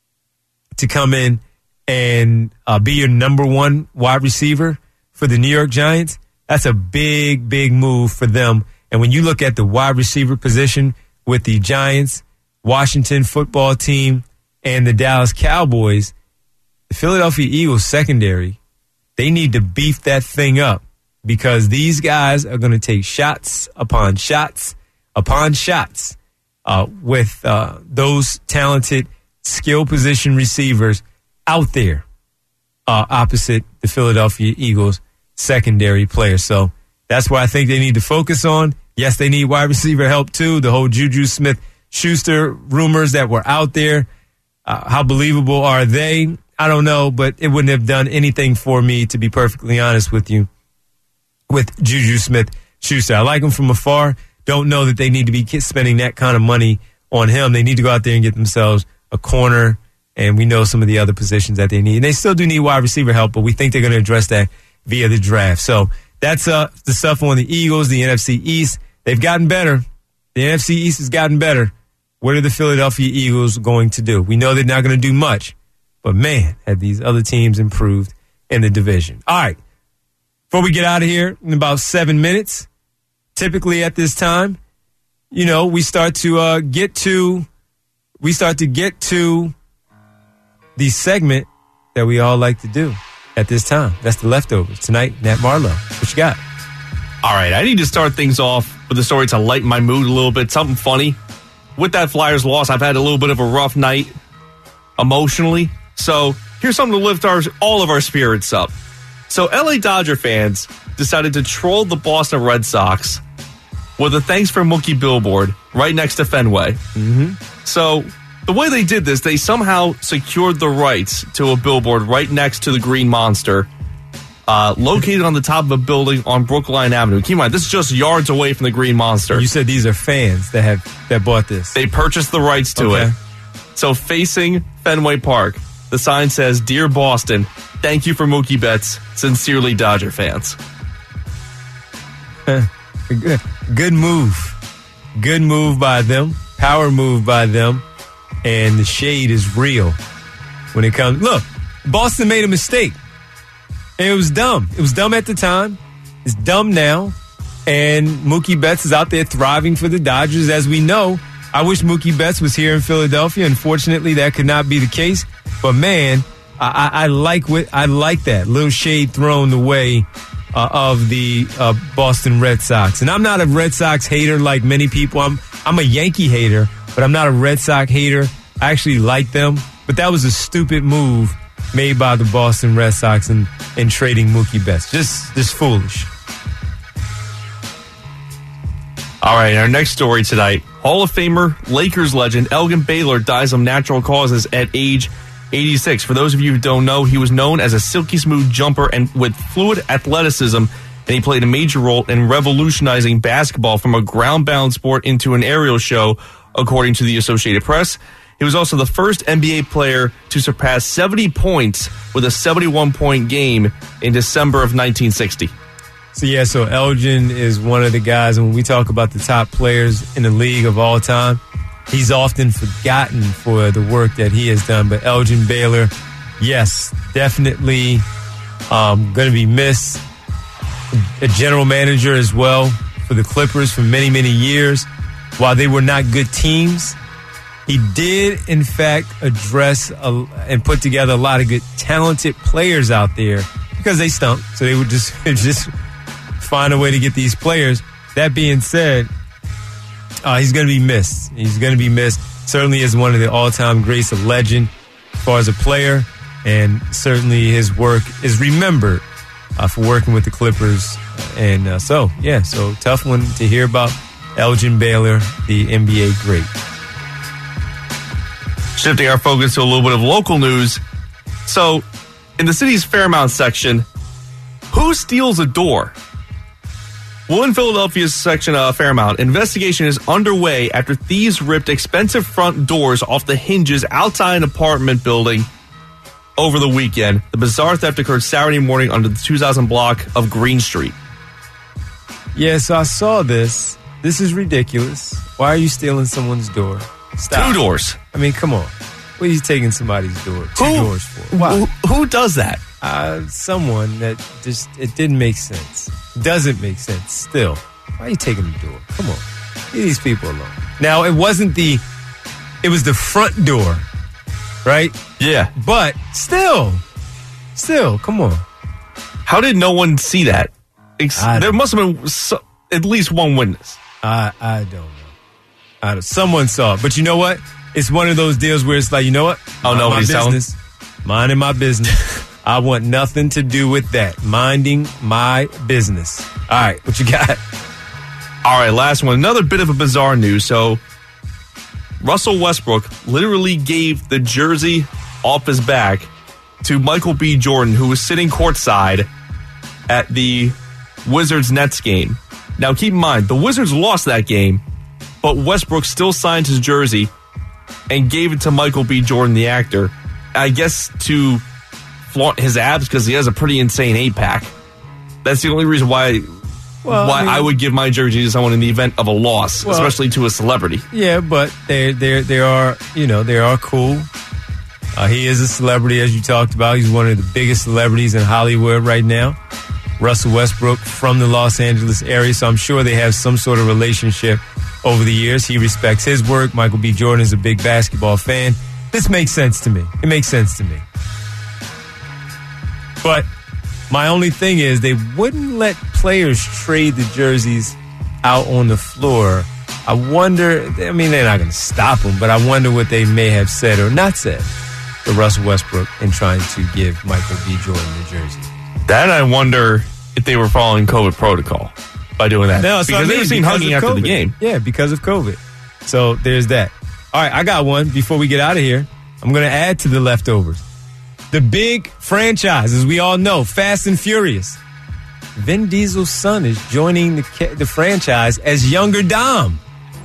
to come in and uh, be your number one wide receiver for the New York Giants, that's a big, big move for them. And when you look at the wide receiver position with the Giants, Washington football team, and the Dallas Cowboys, the Philadelphia Eagles secondary, they need to beef that thing up because these guys are going to take shots upon shots upon shots uh, with uh, those talented skill position receivers out there uh, opposite the Philadelphia Eagles secondary players. So that's what I think they need to focus on. Yes, they need wide receiver help too. The whole Juju Smith-Schuster rumors that were out there, uh, how believable are they? I don't know, but it wouldn't have done anything for me, to be perfectly honest with you, with Juju Smith-Schuster. I like him from afar. Don't know that they need to be spending that kind of money on him. They need to go out there and get themselves a corner, and we know some of the other positions that they need. And they still do need wide receiver help, but we think they're going to address that via the draft. So that's uh, the stuff on the Eagles, the N F C East. They've gotten better. The N F C East has gotten better. What are the Philadelphia Eagles going to do? We know they're not going to do much, but man, have these other teams improved in the division. All right. Before we get out of here in about seven minutes, typically at this time, you know, we start to uh, get to we start to get to the segment that we all like to do at this time. That's the leftovers tonight. Nat Marlowe, what you got? All right, I need to start things off with a story to lighten my mood a little bit. Something funny. With that Flyers loss, I've had a little bit of a rough night emotionally. So here's something to lift our all of our spirits up. So L A Dodger fans decided to troll the Boston Red Sox with a thanks for Mookie billboard right next to Fenway. Mm-hmm. So the way they did this, they somehow secured the rights to a billboard right next to the Green Monster, uh, located on the top of a building on Brookline Avenue. Keep in mind, this is just yards away from the Green Monster. You said these are fans that have that bought this. They purchased the rights to Okay. it. So facing Fenway Park, the sign says, "Dear Boston, thank you for Mookie Betts. Sincerely, Dodger fans." Good, good move. Good move by them. Power move by them. And the shade is real when it comes. Look, Boston made a mistake. And it was dumb. It was dumb at the time. It's dumb now. And Mookie Betts is out there thriving for the Dodgers. As we know, I wish Mookie Betts was here in Philadelphia. Unfortunately, that could not be the case. But man, I, I, I like what I like that little shade thrown the way uh, of the uh, Boston Red Sox. And I'm not a Red Sox hater like many people. I'm I'm a Yankee hater, but I'm not a Red Sox hater. I actually like them, but that was a stupid move made by the Boston Red Sox in, in trading Mookie Betts. Just just foolish. All right, our next story tonight. Hall of Famer, Lakers legend Elgin Baylor dies of natural causes at age eighty-six. For those of you who don't know, he was known as a silky smooth jumper and with fluid athleticism, and he played a major role in revolutionizing basketball from a ground-bound sport into an aerial show, according to the Associated Press. He was also the first N B A player to surpass seventy points with a seventy-one point game in December of nineteen sixty. So, yeah, so Elgin is one of the guys, and when we talk about the top players in the league of all time, he's often forgotten for the work that he has done. But Elgin Baylor, yes, definitely um, going to be missed. A general manager as well for the Clippers for many, many years. While they were not good teams, he did, in fact, address a, and put together a lot of good, talented players out there because they stunk. So they would just just find a way to get these players. That being said, uh, he's going to be missed. He's going to be missed. Certainly as one of the all-time greats, a legend as far as a player, and certainly his work is remembered uh, for working with the Clippers. And uh, so, yeah, so tough one to hear about. Elgin Baylor, the N B A great. Shifting our focus to a little bit of local news. So, in the city's Fairmount section, who steals a door? Well, in Philadelphia's section of Fairmount, investigation is underway after thieves ripped expensive front doors off the hinges outside an apartment building over the weekend. The bizarre theft occurred Saturday morning under the two thousand block of Green Street. Yeah, so I saw this. This is ridiculous. Why are you stealing someone's door? Stop. Two doors. I mean, come on. What are you taking somebody's door? Two Who, doors for? Why? Who, who does that? Uh, someone that just, it didn't make sense. Doesn't make sense still. Why are you taking the door? Come on. Leave these people alone. Now, it wasn't the, it was the front door, right? Yeah. But still, still, come on. How did no one see that? Ex- I there don't- must have been so, at least one witness. I I don't know. I don't, someone saw it. But you know what? It's one of those deals where it's like, you know what? Oh, Mind nobody's my telling? business. Minding my business. I want nothing to do with that. Minding my business. All right, what you got? All right, last one. Another bit of a bizarre news. So, Russell Westbrook literally gave the jersey off his back to Michael B. Jordan, who was sitting courtside at the Wizards-Nets game. Now, keep in mind, the Wizards lost that game, but Westbrook still signed his jersey and gave it to Michael B. Jordan, the actor, I guess to flaunt his abs because he has a pretty insane eight-pack. That's the only reason why Well, why I mean- I would give my jersey to someone in the event of a loss, Well- especially to a celebrity. Yeah, but they they they are, you know, they are cool. Uh, he is a celebrity, as you talked about. He's one of the biggest celebrities in Hollywood right now. Russell Westbrook from the Los Angeles area, so I'm sure they have some sort of relationship over the years. He respects his work. Michael B. Jordan is a big basketball fan. This makes sense to me. It makes sense to me. But my only thing is they wouldn't let players trade the jerseys out on the floor. I wonder, I mean, they're not going to stop them, but I wonder what they may have said or not said to Russell Westbrook in trying to give Michael B. Jordan the jersey. That I wonder if they were following COVID protocol by doing that. No, that's what I because they mean, were seen because hugging of after the COVID. game. Yeah, because of COVID. So there's that. All right, I got one before we get out of here. I'm going to add to the leftovers. The big franchise, as we all know, Fast and Furious. Vin Diesel's son is joining the ca- the franchise as younger Dom.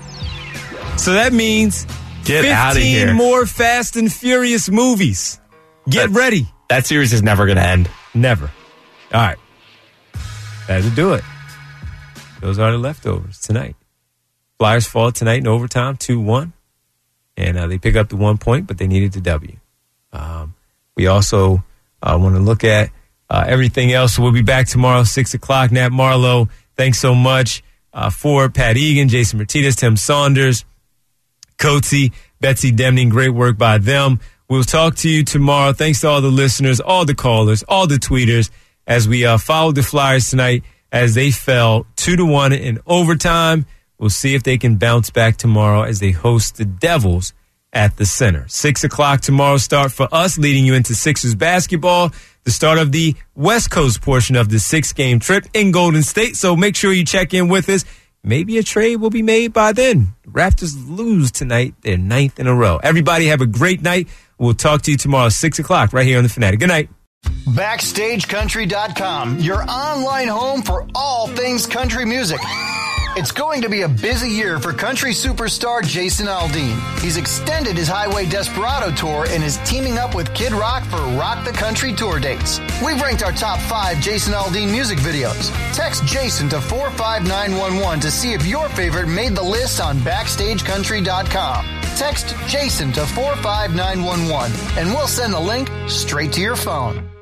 So that means Get outta fifteen here. more Fast and Furious movies. Get That- ready. That series is never going to end. Never. All right. That'll do it. Those are the leftovers tonight. Flyers fall tonight in overtime, two one. And uh, they pick up the one point, but they needed the W. Um, we also uh, want to look at uh, everything else. So we'll be back tomorrow, six o'clock. Nat Marlowe, thanks so much uh, for Pat Egan, Jason Martinez, Tim Saunders, Coatsy, Betsy Demning. Great work by them. We'll talk to you tomorrow. Thanks to all the listeners, all the callers, all the tweeters, as we uh, followed the Flyers tonight as they fell two to one in overtime. We'll see if they can bounce back tomorrow as they host the Devils at the Center. Six o'clock tomorrow start for us, leading you into Sixers basketball, the start of the West Coast portion of the six-game trip in Golden State. So make sure you check in with us. Maybe a trade will be made by then. Raptors lose tonight, their ninth in a row. Everybody have a great night. We'll talk to you tomorrow, six o'clock, right here on The Fanatic. Good night. Backstage Country dot com, your online home for all things country music. It's going to be a busy year for country superstar Jason Aldean. He's extended his Highway Desperado tour and is teaming up with Kid Rock for Rock the Country tour dates. We've ranked our top five Jason Aldean music videos. Text Jason to four five nine one one to see if your favorite made the list on Backstage Country dot com. Text Jason to four five nine one one and we'll send the link straight to your phone.